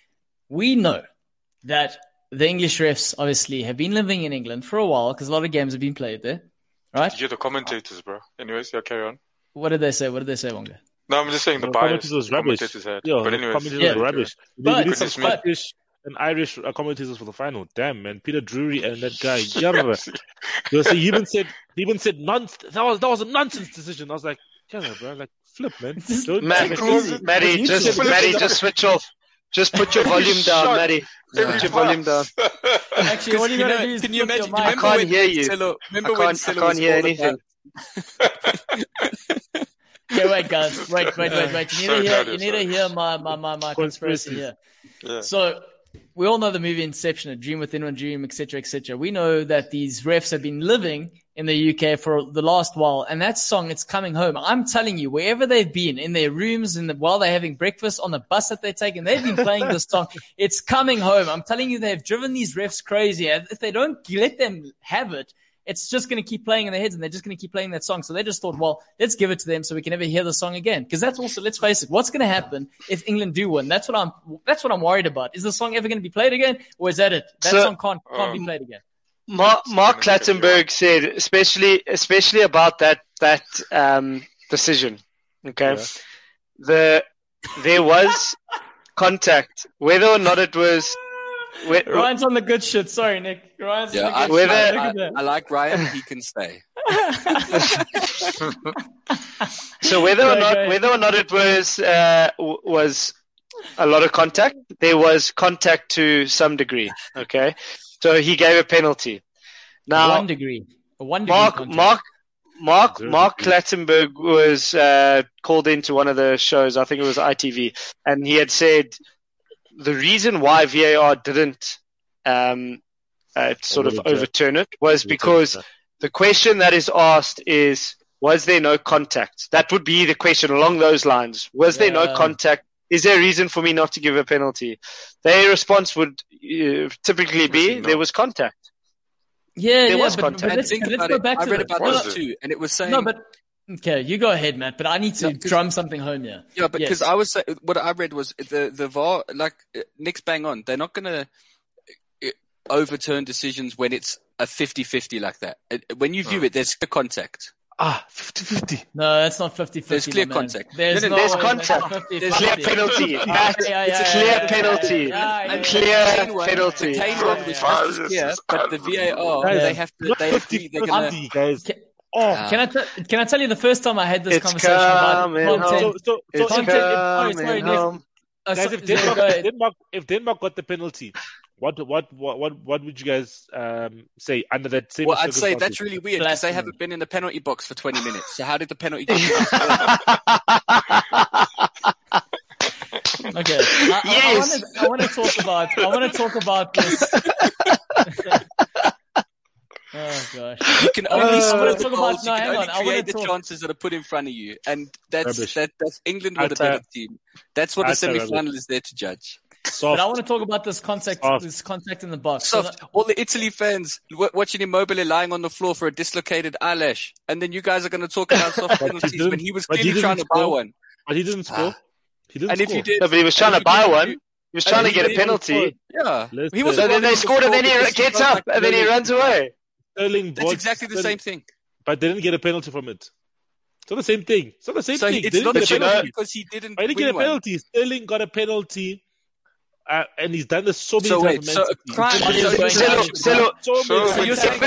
We know that the English refs obviously have been living in England for a while because a lot of games have been played there, right? You're the commentators, bro. Anyways, carry on. What did they say, Wonga? No, I'm just saying the bias was rubbish. But anyways, commentators were rubbish. But, we need some Scottish and Irish commentators for the final. Damn, man, Peter Drury and that guy. He even said nonsense. That was a nonsense decision. I was like, bro, like flip, man. Maddie, just switch off. Just put your volume down, Maddie. Put your volume down. Actually, what are you going to do is can you imagine? I can't hear you. I can't hear anything. Okay, wait, guys. Wait. You need to hear my conspiracy here. Yeah. So, we all know the movie Inception, A Dream Within a Dream, etc., etc. We know that these refs have been living in the UK for the last while. And that song, It's Coming Home. I'm telling you, wherever they've been, in their rooms, while they're having breakfast, on the bus that they're taking, they've been playing this song. It's Coming Home. I'm telling you, they've driven these refs crazy. If they don't let them have it, it's just going to keep playing in their heads, and they're just going to keep playing that song. So they just thought, well, let's give it to them so we can never hear the song again. Because that's also, let's face it, what's going to happen if England do win? That's what I'm worried about. Is the song ever going to be played again, or is that it? That song can't be played again. Mark Clattenburg said, especially about that decision. Okay, there was contact, whether or not it was. Ryan's on the good shit. Sorry, Nick. Ryan's on the good shit. I like Ryan. He can stay. So whether or not it was a lot of contact, there was contact to some degree. Okay, so he gave a penalty. Now, one degree. Mark Clattenburg was called into one of the shows. I think it was ITV, and he had said the reason why VAR didn't overturn it was because the question that is asked is, was there no contact? That would be the question along those lines. Was there no contact? Is there a reason for me not to give a penalty? Their response would typically be, there was contact. There was contact. But let's go back to I read about this too, and it was saying... No, but... Okay, you go ahead, Matt, but I need to drum something home here. Yeah, because I was saying, what I read was the VAR, like Nick's bang on. They're not going to overturn decisions when it's a 50-50 like that. When you view it, there's clear contact. 50-50. No, that's not 50-50. There's clear contact. There's contact. There's clear penalty. It's a clear penalty. A clear penalty. The Kane one was just as clear, but the VAR, they have to. They're going to. Guys. Can I tell you the first time I had this conversation about content? Sorry, Nick. Guys, if Denmark got the penalty, what would you guys say under that same? Well, I'd say that's really weird because they haven't been in the penalty box for 20 minutes. So how did the penalty? Okay. I want to talk about this. Oh gosh! You can only score the goals. You can only create the chances that are put in front of you, and that's England with a better team. That's what the semi-final is there to judge. But I want to talk about this contact in the box. All the Italy fans watching Immobile lying on the floor for a dislocated eyelash, and then you guys are going to talk about soft penalties when he was clearly trying to buy one. But he didn't score. If you did, but he was trying to buy one. He was trying to get a penalty. Yeah. So then they scored, and then he gets up, and then he runs away. That's exactly the same thing. But they didn't get a penalty from it. It's not the same thing. It's not the same thing. It's not the penalty because he didn't. But he didn't get a penalty. Sterling got a penalty, and he's done this so many times. So you're saying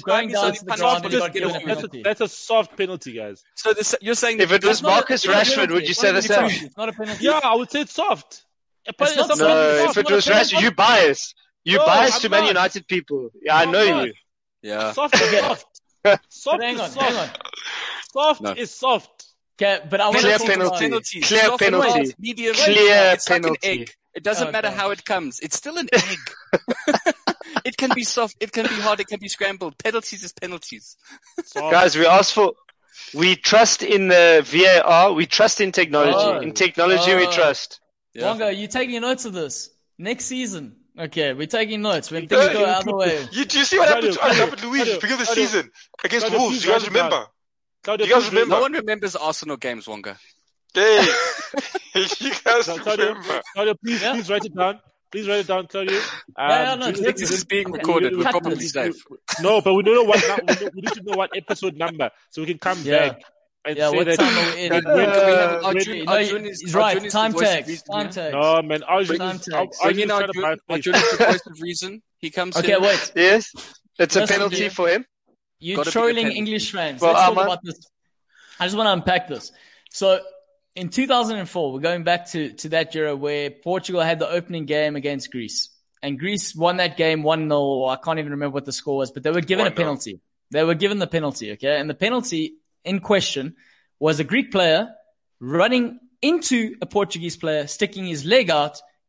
that's a soft penalty, guys. So you're saying if it was Marcus Rashford, would you say the same? It's not a penalty. Yeah, I would say it's soft. If it was Rashford, you bias. You bias to Man United people. Yeah, I know you. Yeah. Soft is soft. Soft hang on. Soft is soft. Okay, but I want Clear to penalty. Clear penalty. Medium. Clear it's penalty. Like an egg. It doesn't matter how it comes. It's still an egg. It can be soft. It can be hard. It can be scrambled. Penalties is penalties. Guys, we trust in the VAR. We trust in technology. In technology, we trust. Wonga, you taking notes of this? Next season. Okay, we're taking notes. When things go out of the way. Do you see what happened to Luis beginning of the season against Wolves? You guys remember? No one remembers Arsenal games, Wonga. Hey, you guys remember? Claudio, please write it down. Please write it down, Claudio. This is being recorded. We're probably safe. No, but we don't know what. We need to know what episode number so we can come back. And say what that time are we in? He's right. Time tag. No, man. Bring in Arjun is the voice of reason. He comes in. Okay, wait. Yes. It's a penalty for him. You're trolling English fans. Let's talk about this. I just want to unpack this. So, in 2004, we're going back to that era where Portugal had the opening game against Greece. And Greece won that game 1-0. I can't even remember what the score was, but they were given a penalty. They were given the penalty, okay? And the penalty in question was a Greek player running into a Portuguese player, sticking his leg out,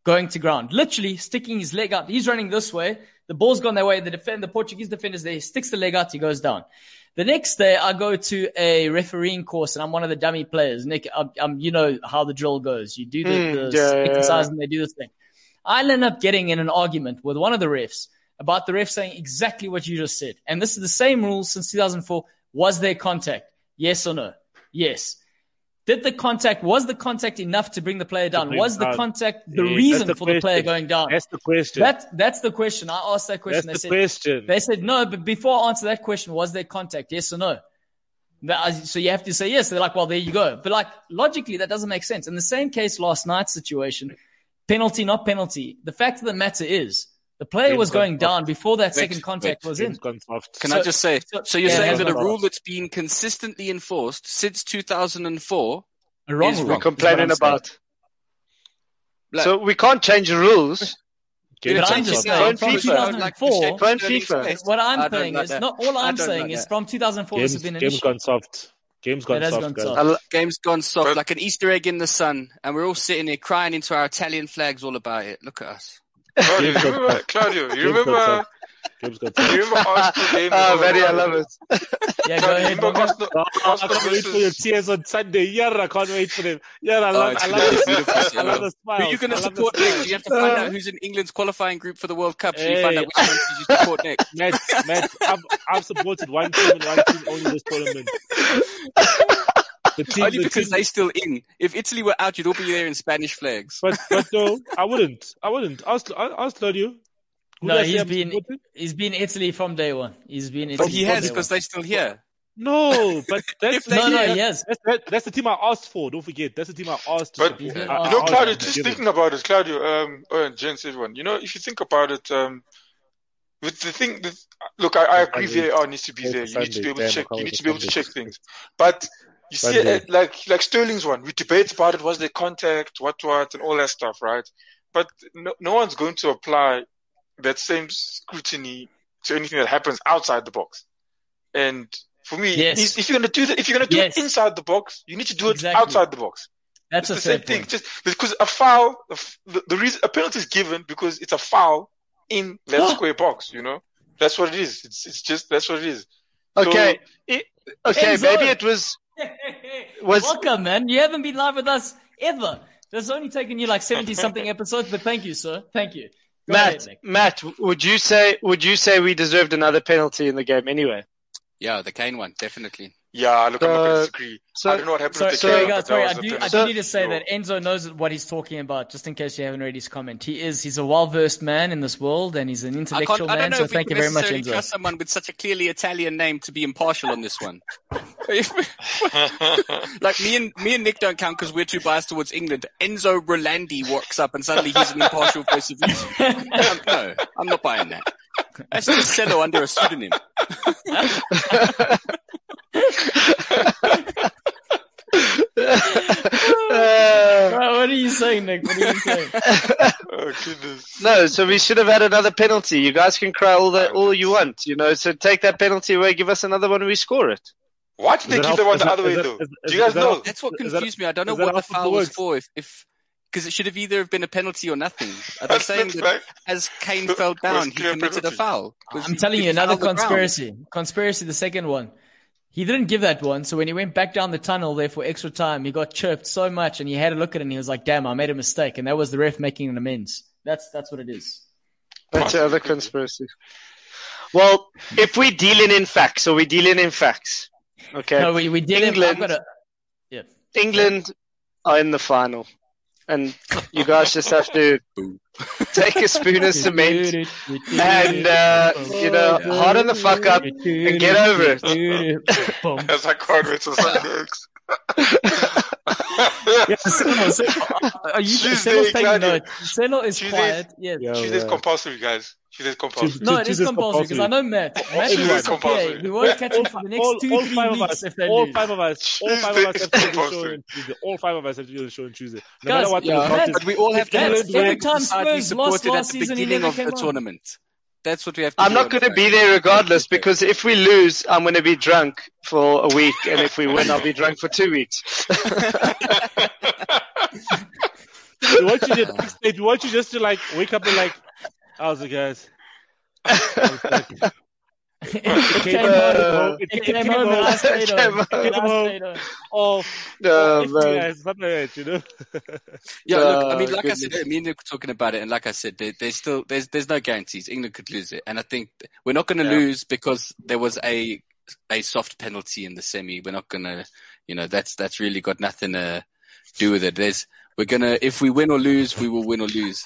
going to ground, literally sticking his leg out. He's running this way. The ball's gone their way. The Portuguese defender's there. He sticks the leg out. He goes down. The next day, I go to a refereeing course, and I'm one of the dummy players. Nick, you know how the drill goes. You do the exercise, and they do this thing. I'll end up getting in an argument with one of the refs about the ref saying exactly what you just said. And this is the same rule since 2004. Was there contact? Yes or no? Yes. Was the contact enough to bring the player down? Was the contact the reason for the player going down? That's the question. That's the question. I asked that question. They said no, but before I answer that question, was there contact? Yes or no? So you have to say yes. They're like, well, there you go. But like logically, that doesn't make sense. In the same case, last night's situation, penalty, not penalty. The fact of the matter is, the player was going down before that second contact was in. Can I just say, so you're saying that a rule that's been consistently enforced since 2004 is wrong? We're complaining about. So we can't change the rules. But I'm just saying, from 2004, FIFA. What I'm saying is, not all I'm saying is from 2004 this has been an issue. Game's gone soft. Game's gone soft, like an Easter egg in the sun, and we're all sitting here crying into our Italian flags all about it. Look at us. Claudio, you remember Arsenal game? Oh, very, I love it. Yeah, go ahead. I can't wait for your tears on Sunday. Yeah, I can't wait for them. Yeah, I love the smile. Who are you going to support next? You have to find out who's in England's qualifying group for the World Cup, so you find out which countries you support next. Matt, I've supported one team and one team only this tournament. Only because they're still in. If Italy were out, you'd all be there in Spanish flags. But no, I wouldn't. Ask Claudio. No, he's been Italy from day one. He's been Italy. But he has because they're still here. No, but that's he has. That's the team I asked for. Don't forget, that's the team I asked. But Claudio, just thinking about it, Claudio, and gents, everyone. If you think about it, with the thing that, look, I agree VAR needs to be there. You need to be able to check. You need to be able to check things. But you see, like Sterling's one, we debate about it. Was there contact? What, and all that stuff, right? But no one's going to apply that same scrutiny to anything that happens outside the box. And for me, if you're going to do that, if you're going to do it inside the box, you need to do it outside the box. That's the same thing. Just because a foul, the reason a penalty is given because it's a foul in that square box. That's what it is. It's just that's what it is. Okay. Maybe it was. Welcome, man. You haven't been live with us ever. That's only taken you like 70-something episodes, but thank you, sir. Thank you. Matt, would you say we deserved another penalty in the game anyway? Yeah, the Kane one, definitely. Yeah, look, I'm not going to disagree. I don't know what happened with the Kane. I do need to say that Enzo knows what he's talking about, just in case you haven't read his comment. He's a well-versed man in this world, and he's an intellectual man, so thank you very much, Enzo. I don't trust someone with such a clearly Italian name to be impartial on this one. Like, me and Nick don't count because we're too biased towards England. Enzo Rolandi walks up and suddenly he's an impartial voice of reason. No, I'm not buying that. That's just Cello under a pseudonym. What are you saying, Nick? What are you saying? Oh, goodness. No, so we should have had another penalty. You guys can cry all you want, so take that penalty away, give us another one and we score it. Why did they give the one the other way, though? Do you guys know? That's what confused me. I don't know what the foul was for. Because it should have either been a penalty or nothing. Are they saying that as Kane fell down, he committed a foul? I'm telling you, another conspiracy. Conspiracy, the second one. He didn't give that one, so when he went back down the tunnel there for extra time, he got chirped so much, and he had a look at it, and he was like, damn, I made a mistake. And that was the ref making an amends. That's what it is. That's the other conspiracy. Well, if we're dealing in facts, okay? No, we did England are in the final. And you guys just have to take a spoon of cement and, harden the fuck up and get over it. As I can't wait to Sunday. Seno is quiet. Yeah. Tuesday's compulsory, guys. Tuesday's compulsory. No, it is compulsory because I know Matt. Matt is okay. We won't catch him for the next 2-3 weeks if they lose. All five of us have to do the show on Tuesday. All five of us have to do the show on Tuesday. No matter what the result is. But we all have to every time Spurs lost at last the season, beginning of the tournament. That's what we have to I'm not going to be there regardless because if we lose, I'm going to be drunk for a week. And if we win, I'll be drunk for 2 weeks. We want you just to like wake up and like, how's it, guys? It came home and I stayed home. Oh, man. something like that, you know? Yeah, look, I mean, like goodness. I said, me and Nick were talking about it, and like I said, there's no guarantees. England could lose it, and I think we're not going to lose because there was a soft penalty in the semi. We're not going to, that's really got nothing to do with it. If we win or lose, we will win or lose.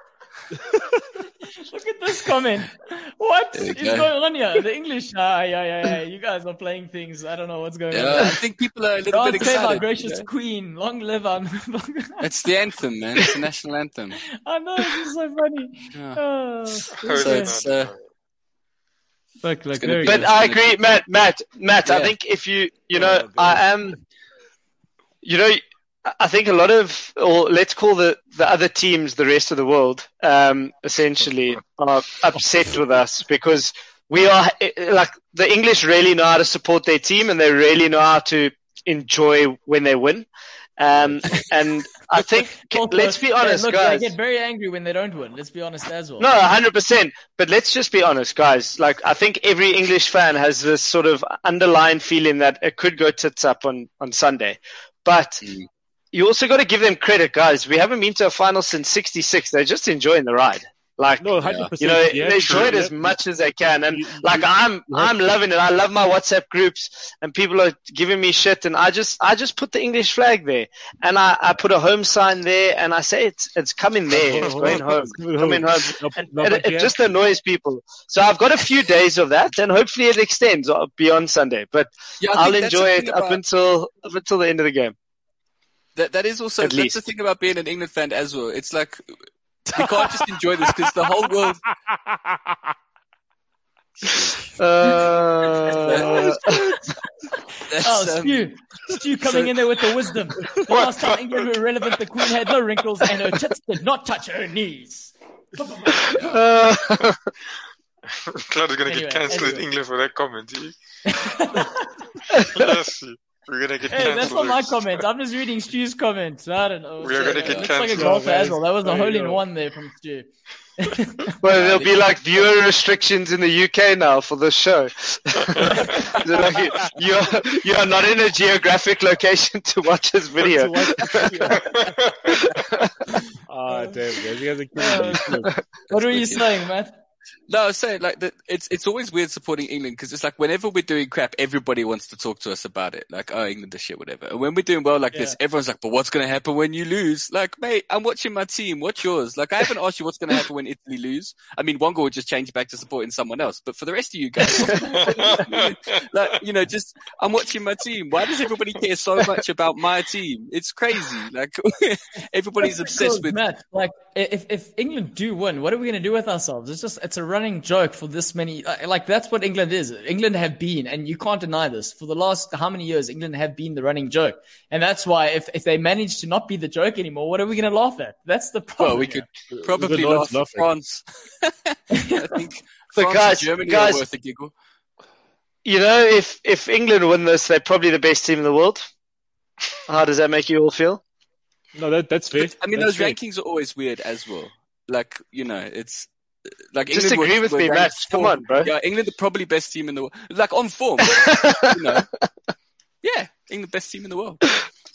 Look at this comment. What is going on here? The English. Yeah. You guys are playing things. I don't know what's going on. I think people are a little bit excited. Our gracious Queen. Long live our... It's the anthem, man. It's the national anthem. I know. This is so funny. Yeah. Oh, look. But I agree, Matt. I think if I think a lot of, or let's call the other teams, the rest of the world, essentially are upset with us because we are, like, the English really know how to support their team and they really know how to enjoy when they win. And I think, let's be honest, guys. They get very angry when they don't win. Let's be honest as well. No, 100%. But let's just be honest, guys. Like, I think every English fan has this sort of underlying feeling that it could go tits up on Sunday. But you also got to give them credit, guys. We haven't been to a final since '66. They're just enjoying the ride. Like, no, 100%. They enjoy it as much as they can. And I'm loving it. I love my WhatsApp groups and people are giving me shit. And I just put the English flag there and I put a home sign there and I say it's coming there. It's going home. Coming home. And it just annoys people. So I've got a few days of that and hopefully it extends beyond Sunday, but I'll enjoy it up until the end of the game. That is also, that's the thing about being an England fan as well. It's like, you can't just enjoy this because the whole world. Stu coming in there with the wisdom. The last time England were relevant, the Queen had no wrinkles and her tits did not touch her knees. Claude is going to get cancelled in England for that comment. Let's see. We're gonna get cancelled. That's not my comment. I'm just reading Stu's comment. I don't know. We're gonna get cancelled. Like a golfer as well. That was a hole in one there from Stu. Well, there'll be like viewer restrictions in the UK now for this show. Like, you are not in a geographic location to watch this video. Damn, guys, you guys are killing me. What were you saying, Matt? No, I was saying, like, it's always weird supporting England because it's like whenever we're doing crap, everybody wants to talk to us about it. Like, oh, England is shit, whatever. And when we're doing well like this, everyone's like, but what's going to happen when you lose? Like, mate, I'm watching my team. What's yours? Like, I haven't asked you what's going to happen when Italy lose. I mean, Wonga would just change back to supporting someone else. But for the rest of you guys, like, just, I'm watching my team. Why does everybody care so much about my team? It's crazy. Like, everybody's obsessed with... Matt, like, if England do win, what are we going to do with ourselves? It's a running joke for this many, like, that's what England is. England have been, and you can't deny this, for the last how many years, England have been the running joke. And that's why if they manage to not be the joke anymore, what are we going to laugh at? That's the problem. Well, we could probably laugh at France. I think France guys, and Germany are worth a giggle. You know, if England win this, they're probably the best team in the world. How does that make you all feel? No, that's fair. But, I mean, that's those rankings are always weird as well. Like, it's like just England agree with me, Matt. Come on, bro. Yeah, England the probably best team in the world. Like, on form. Yeah, England best team in the world.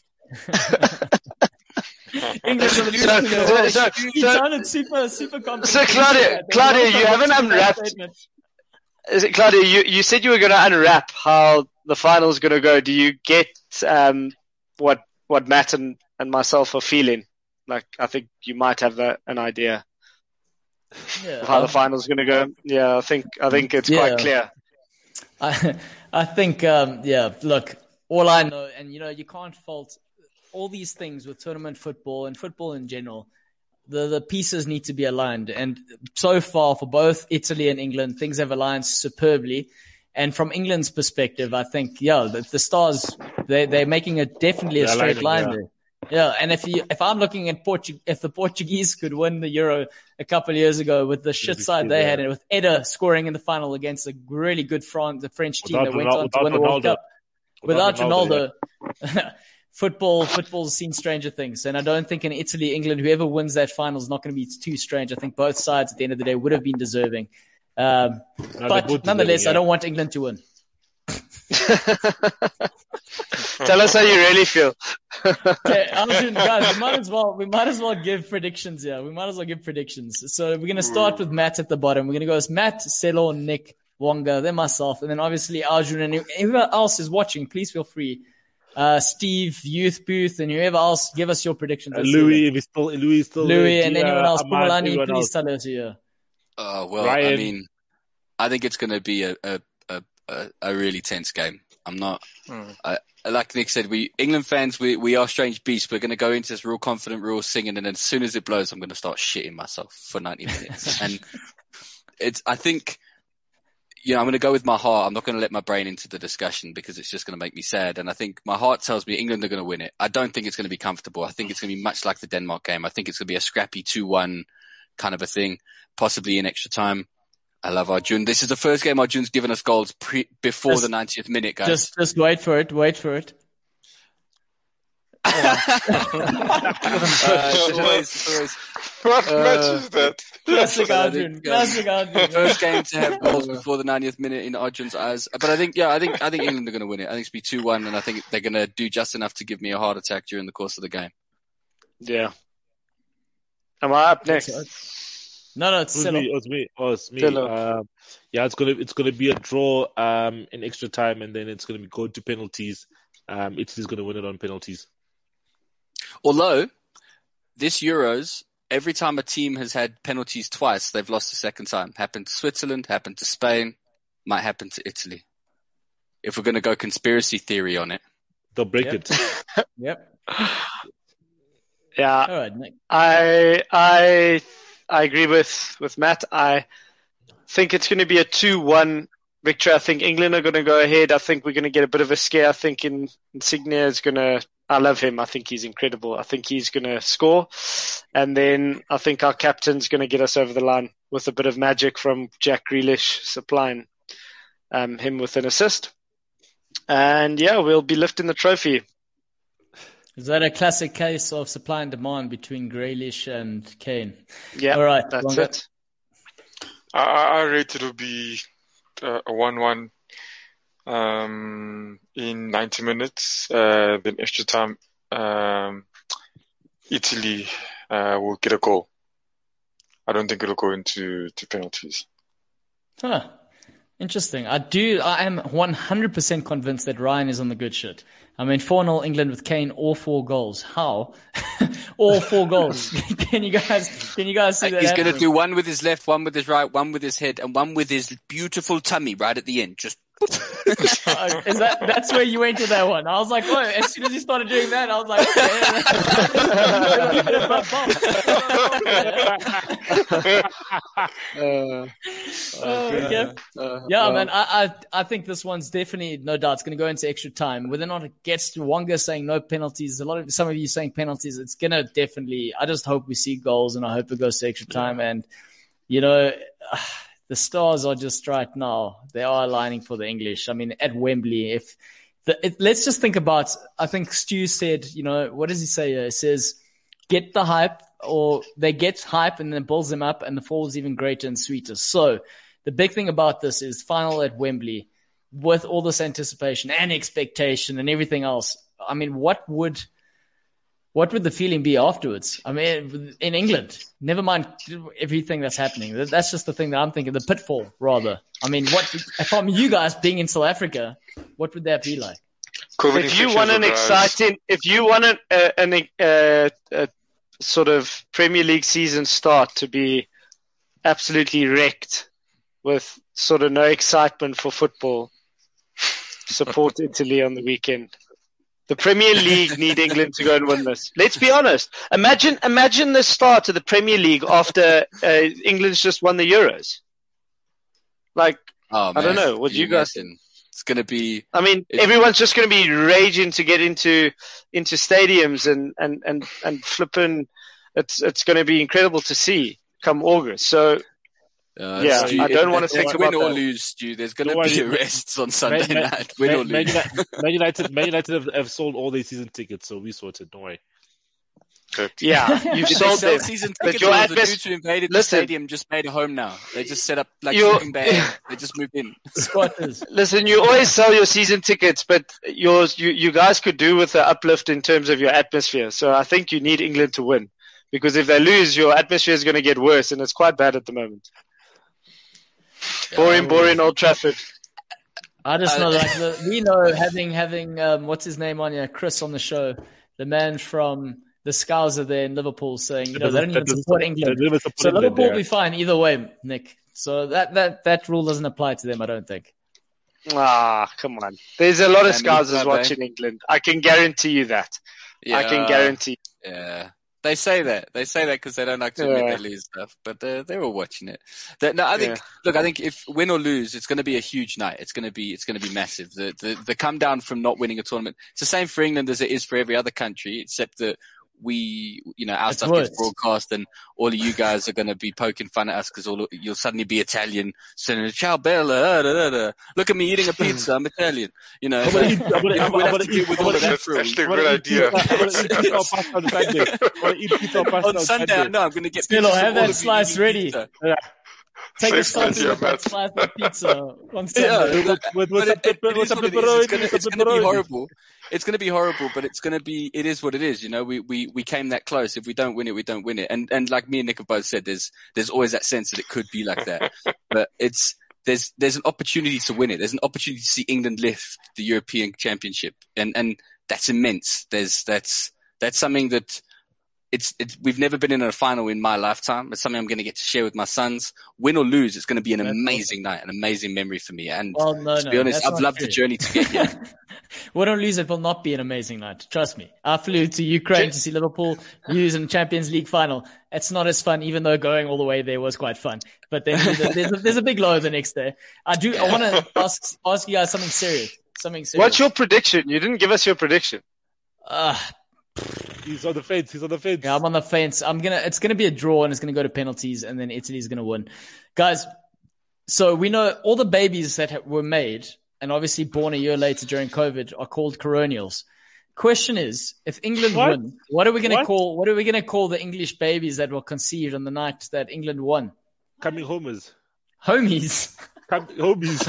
England you sounded super confident. So Claudia, you haven't unwrapped. Is it Claudia? You said you were going to unwrap how the final's going to go. Do you get what Matt and myself are feeling? Like, I think you might have an idea of how the final's going to go. Yeah, I think it's quite clear. I think, look, all I know, and you can't fault all these things with tournament football and football in general. The pieces need to be aligned. And so far for both Italy and England, things have aligned superbly. And from England's perspective, I think, the stars, they're making definitely a straight line there. Yeah, and if I'm looking at if the Portuguese could win the Euro a couple of years ago with the shit side they had, and with Eder scoring in the final against a really good the French team that went on to win the World Cup. Without Ronaldo. football's seen stranger things. And I don't think in Italy, England, whoever wins that final is not going to be too strange. I think both sides at the end of the day would have been deserving. But nonetheless, I don't want England to win. Tell us how you really feel. Okay, Arjun, guys, we might as well give predictions here. So we're going to start with Matt at the bottom. We're going to go as Matt, Selo, Nick, Wonga, then myself, and then obviously Arjun, and whoever else is watching, please feel free. Steve, Youth Booth, and whoever else, give us your predictions. Louis, if he's still Louis, and anyone else. Pumulani, please tell us here. Well, Ryan. I mean, I think it's going to be a really tense game. I'm not. Like Nick said, England fans, we are strange beasts. We're going to go into this real confident, real singing, and then as soon as it blows, I'm going to start shitting myself for 90 minutes. And I think, I'm going to go with my heart. I'm not going to let my brain into the discussion because it's just going to make me sad. And I think my heart tells me England are going to win it. I don't think it's going to be comfortable. I think it's going to be much like the Denmark game. I think it's going to be a scrappy 2-1 kind of a thing, possibly in extra time. I love Arjun. This is the first game Arjun's given us goals before the 90th minute, guys. Just wait for it. What match is that? Classic Arjun. First game to have goals before the 90th minute in Arjun's eyes. But I think England are going to win it. I think it's be 2-1, and I think they're going to do just enough to give me a heart attack during the course of the game. Yeah. Am I up next? No, it's Silo. It's me. It's gonna be a draw in extra time, and then it's gonna go to penalties. Italy's gonna win it on penalties. Although this Euros, every time a team has had penalties twice, they've lost the second time. Happened to Switzerland, happened to Spain, might happen to Italy. If we're gonna go conspiracy theory on it, they'll break it. Yep. Yeah. All right, Nick. I agree with Matt. I think it's going to be a 2-1 victory. I think England are going to go ahead. I think we're going to get a bit of a scare. I think Insigne is going to – I love him. I think he's incredible. I think he's going to score. And then I think our captain's going to get us over the line with a bit of magic from Jack Grealish supplying him with an assist. And, we'll be lifting the trophy. Is that a classic case of supply and demand between Grealish and Kane? Yeah, all right, that's it. I rate it will be a 1-1 in 90 minutes. Then extra time, Italy will get a goal. I don't think it'll go into penalties. Huh. Interesting. I am 100% convinced that Ryan is on the good shit. I mean, 4-0 England with Kane, all 4 goals. How? All 4 goals. Can you guys see that? He's going to do one with his left, one with his right, one with his head, and one with his beautiful tummy right at the end. Just. That's where you went to that one. I was like, oh, as soon as you started doing that, I was like, okay. Man, I think this one's definitely, no doubt, it's going to go into extra time. Whether or not it gets to Wonga saying no penalties, some of you saying penalties, it's going to definitely, I just hope we see goals and I hope it goes to extra time. And, the stars are just right now. They are aligning for the English. I mean, at Wembley, let's just think about, I think Stu said, what does he say? He says, get the hype, or they get hype and then builds them up and the fall is even greater and sweeter. So the big thing about this is final at Wembley with all this anticipation and expectation and everything else. I mean, what would the feeling be afterwards? I mean, in England, never mind everything that's happening. That's just the thing that I'm thinking, the pitfall, rather. I mean, from you guys being in South Africa, what would that be like? If you want a sort of Premier League season start to be absolutely wrecked with sort of no excitement for football, support Italy on the weekend. The Premier League need England to go and win this. Let's be honest. Imagine the start of the Premier League after England's just won the Euros. Like, I don't know. What do you guys think? It's going to be. I mean, everyone's just going to be raging to get into stadiums and flipping. It's going to be incredible to see come August. So Stu, I don't want to think win about or that. lose, Stu. There's going Don't to be worry. arrests on Sunday Man- night. Win or Man lose. United have sold all their season tickets, so we sorted. Don't worry. Yeah, you've Did they sold sell them. season But tickets, your or the advers- dudes who invaded Listen. the stadium just made a home now? They just set up like Your- sleeping bag. They just moved in. Squatters. Listen, you always sell your season tickets, but you guys could do with the uplift in terms of your atmosphere. So I think you need England to win, because if they lose, your atmosphere is going to get worse, and it's quite bad at the moment. Boring Old Trafford. I just know, we know having what's his name on here, Chris on the show, the man from the Scouser there in Liverpool, saying, they don't even support England. So Liverpool will be fine either way, Nick. So that rule doesn't apply to them, I don't think. Ah, come on. There's a lot of Family Scousers club, watching England. I can guarantee you that. I can guarantee. Yeah. They say that because they don't like to admit they lose stuff, but they're all watching it. I think if win or lose, it's going to be a huge night. It's going to be massive. The come down from not winning a tournament. It's the same for England as it is for every other country, except that our stuff gets broadcast, and all of you guys are going to be poking fun at us because you'll suddenly be Italian, saying "Ciao Bella." Look at me eating a pizza. I'm Italian. We'll have to deal with all of that through. That's a good idea. On Sunday, I know I'm going to get Still, pizza. have that slice ready. Pizza. Take a Safe slice idea, of that Matt. slice of pizza on Yeah, Sunday. but it is what it is. It's going to be horrible. It's going to be horrible, but it is what it is. We came that close. If we don't win it, we don't win it. And like me and Nick have both said, there's always that sense that it could be like that. But there's an opportunity to win it. There's an opportunity to see England lift the European Championship. And that's immense. That's something that we've never been in a final in my lifetime. It's something I'm going to get to share with my sons. Win or lose, it's going to be an amazing night, an amazing memory for me. And to be honest, I've loved the journey to get here. Win or lose, it will not be an amazing night. Trust me. I flew to Ukraine to see Liverpool lose in the Champions League final. It's not as fun, even though going all the way there was quite fun. But then there's a big low the next day. I want to ask you guys something serious. What's your prediction? You didn't give us your prediction. He's on the fence. Yeah, I'm on the fence. It's gonna be a draw, and it's gonna go to penalties, and then Italy's gonna win. Guys, so we know all the babies that were made and obviously born a year later during COVID are called coronials. Question is, if England win, what are we gonna call the English babies that were conceived on the night that England won? Coming homers. Homies. Homies.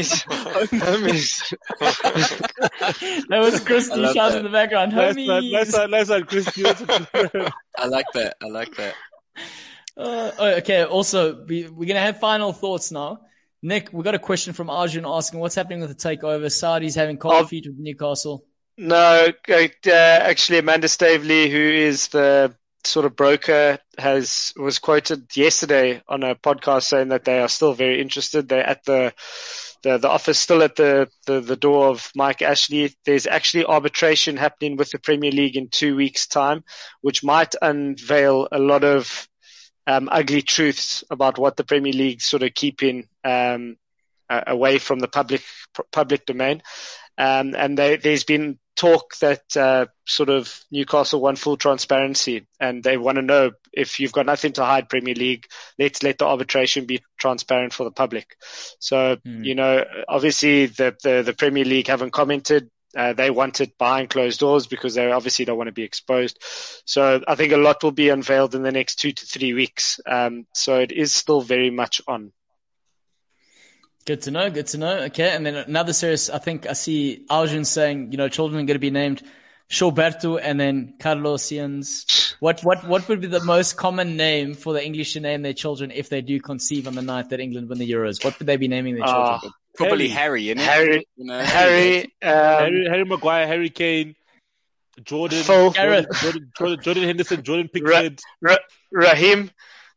That was Christy shouting in the background. Homies. Nice one, Christy. I like that. Okay. Also, we're going to have final thoughts now. Nick, we got a question from Arjun asking what's happening with the takeover. Saudis having cold feet with Newcastle. No, actually Amanda Stavely, who is the sort of broker, was quoted yesterday on a podcast saying that they are still very interested. They're at the office, still at the door of Mike Ashley. There's actually arbitration happening with the Premier League in 2 weeks' time, which might unveil a lot of ugly truths about what the Premier League sort of keeping away from the public domain. And there's been talk that sort of Newcastle want full transparency, and they want to know, if you've got nothing to hide, Premier League, let's let the arbitration be transparent for the public. So, obviously the Premier League haven't commented. They want it behind closed doors because they obviously don't want to be exposed. So I think a lot will be unveiled in the next 2 to 3 weeks. So it is still very much on. Good to know. Okay. And then another serious, I think I see Arjun saying, children are going to be named Shawberto and then Carlosians. What would be the most common name for the English to name their children if they do conceive on the night that England win the Euros? What would they be naming their children? Probably Harry, isn't it? Harry Maguire, Harry Kane, Jordan Henderson, Jordan Pickford, Raheem,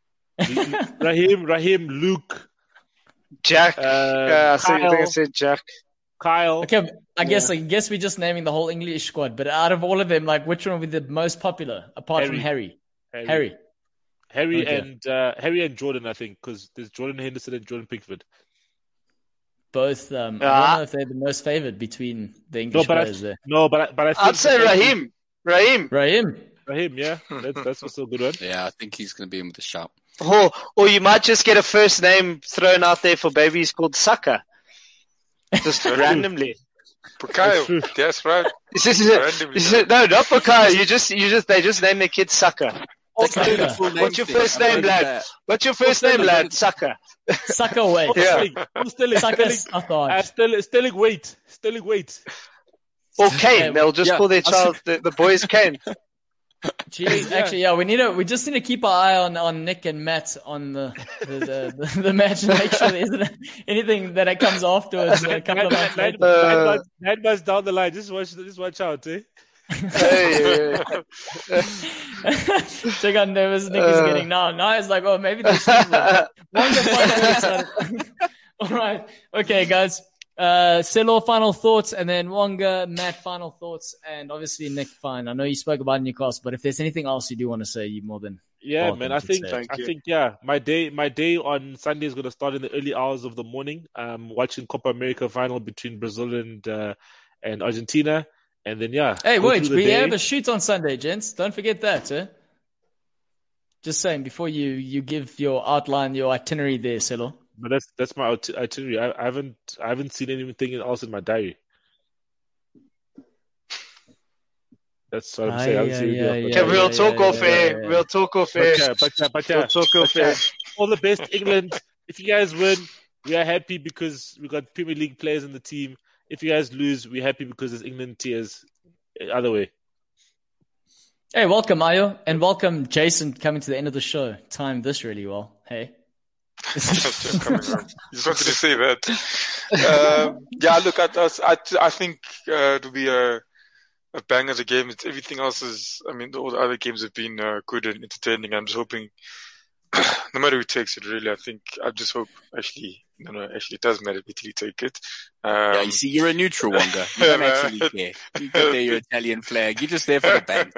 Luke, Jack. Kyle. I think I said Jack. Kyle. Okay, I guess we're just naming the whole English squad, but out of all of them, which one would be the most popular apart from Harry? Harry and Jordan, I think, because there's Jordan Henderson and Jordan Pickford. Both. I don't know if they're the most favored between the English players there. But I think I'd say Raheem. Raheem. Raheem, yeah, that's also a good one. Yeah, I think he's going to be in with a shout. Or you might just get a first name thrown out there for babies called Saka. Just randomly. Bukayo, that's right. No, not Bukayo. They just name their kid Saka. What's your first name, lad? What's your first name, lad? Saka. Saka weight. Yeah. Sterling weight. Or Kane. They'll just call their child the boy's Kane. Jeez, actually, yeah, we just need to keep our eye on Nick and Matt on the match and make sure there isn't anything that comes afterwards. A couple of months later. 9 months down the line, just watch out, eh? Hey. Check how nervous Nick is getting now. Now it's like, oh, maybe this is all right. Okay, guys. Selo, final thoughts, and then Wonga, Matt, final thoughts, and obviously Nick, fine. I know you spoke about Newcastle, but if there's anything else you do want to say, you're more than man. I think my day on Sunday is going to start in the early hours of the morning. Watching Copa America final between Brazil and Argentina, and then Hey, wait, we have a shoot on Sunday, gents. Don't forget that, eh? Just saying before you give your outline, your itinerary there, Selo. But that's my itinerary. I haven't seen anything else in my diary. That's what I'm saying. We'll talk off air. We'll talk off air. All the best, England. If you guys win, we are happy because we got Premier League players in the team. If you guys lose, we're happy because there's England tears. Other way. Hey, welcome, Ayo, and welcome, Jason, coming to the end of the show. Timed this really well. Hey. Just wanted to say that. Look, I think it'll be a bang of a game. Everything else is, all the other games have been good and entertaining. I'm just hoping, no matter who takes it, really, I just hope actually it does matter if Italy take it. You see, you're a neutral one guy. You don't actually care. You got there your Italian flag. You're just there for the bang.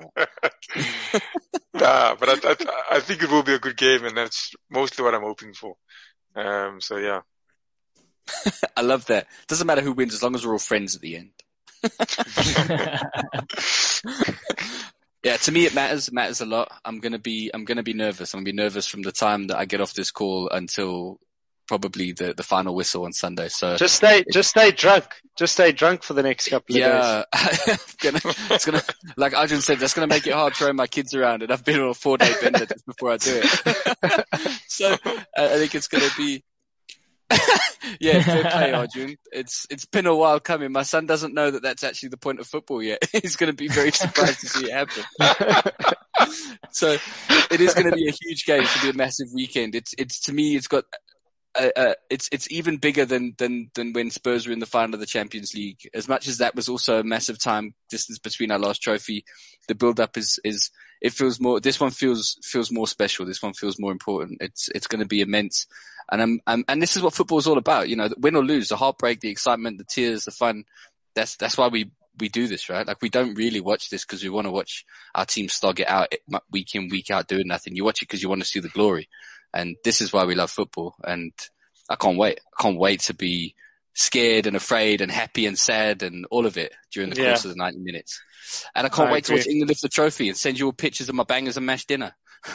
But I think it will be a good game, and that's mostly what I'm hoping for. Yeah. I love that. Doesn't matter who wins as long as we're all friends at the end. Yeah, to me it matters. It matters a lot. I'm gonna be nervous. I'm gonna be nervous from the time that I get off this call until probably the final whistle on Sunday. So just stay drunk. Just stay drunk for the next couple of days. Yeah, it's gonna, like Arjun said, that's gonna make it hard throwing my kids around, and I've been on a 4-day bender just before I do it. So I think it's gonna be. Yeah, fair play, Arjun. It's been a while coming. My son doesn't know that that's actually the point of football yet. He's going to be very surprised to see it happen. So it is going to be a huge game. It's going to be a massive weekend. It's to me, it's got it's even bigger than when Spurs were in the final of the Champions League. As much as that was also a massive time distance between our last trophy, the build up is it feels more. This one feels more special. This one feels more important. It's going to be immense. And this is what football is all about, win or lose, the heartbreak, the excitement, the tears, the fun. That's why we do this, right? Like, we don't really watch this because we want to watch our team slog it out week in, week out doing nothing. You watch it because you want to see the glory. And this is why we love football. And I can't wait. I can't wait to be scared and afraid and happy and sad and all of it during the course of the 90 minutes. And I can't wait to watch England lift the trophy and send you all pictures of my bangers and mash dinner.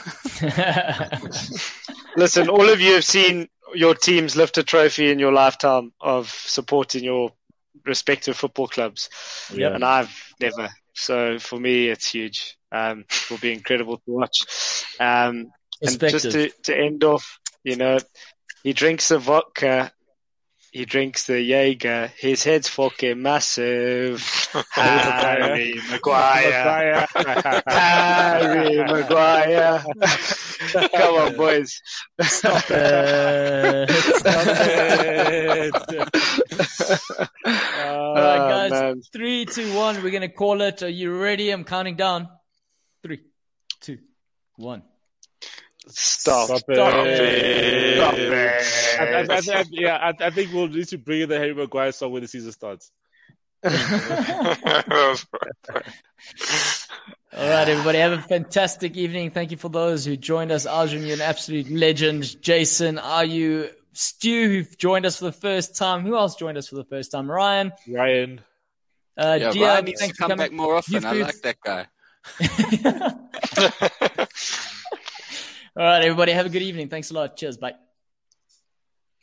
Listen, all of you have seen your teams lift a trophy in your lifetime of supporting your respective football clubs. Yep. And I've never. So for me, it's huge. It will be incredible to watch. And just to end off, he drinks the vodka. He drinks the Jaeger. His head's fucking massive. Harry Maguire. Harry Maguire. Come on, boys. Stop it. All right, guys. Man. 3, 2, 1. We're going to call it. Are you ready? I'm counting down. 3, 2, 1. Stop it. I think we'll need to bring in the Harry Maguire song when the season starts. All right, everybody. Have a fantastic evening. Thank you for those who joined us. Arjun, you're an absolute legend. Jason, are you? Stu, who've joined us for the first time. Who else joined us for the first time? Ryan. Ryan Ryan needs to come back more often. I like that guy. All right, everybody, have a good evening. Thanks a lot. Cheers. Bye.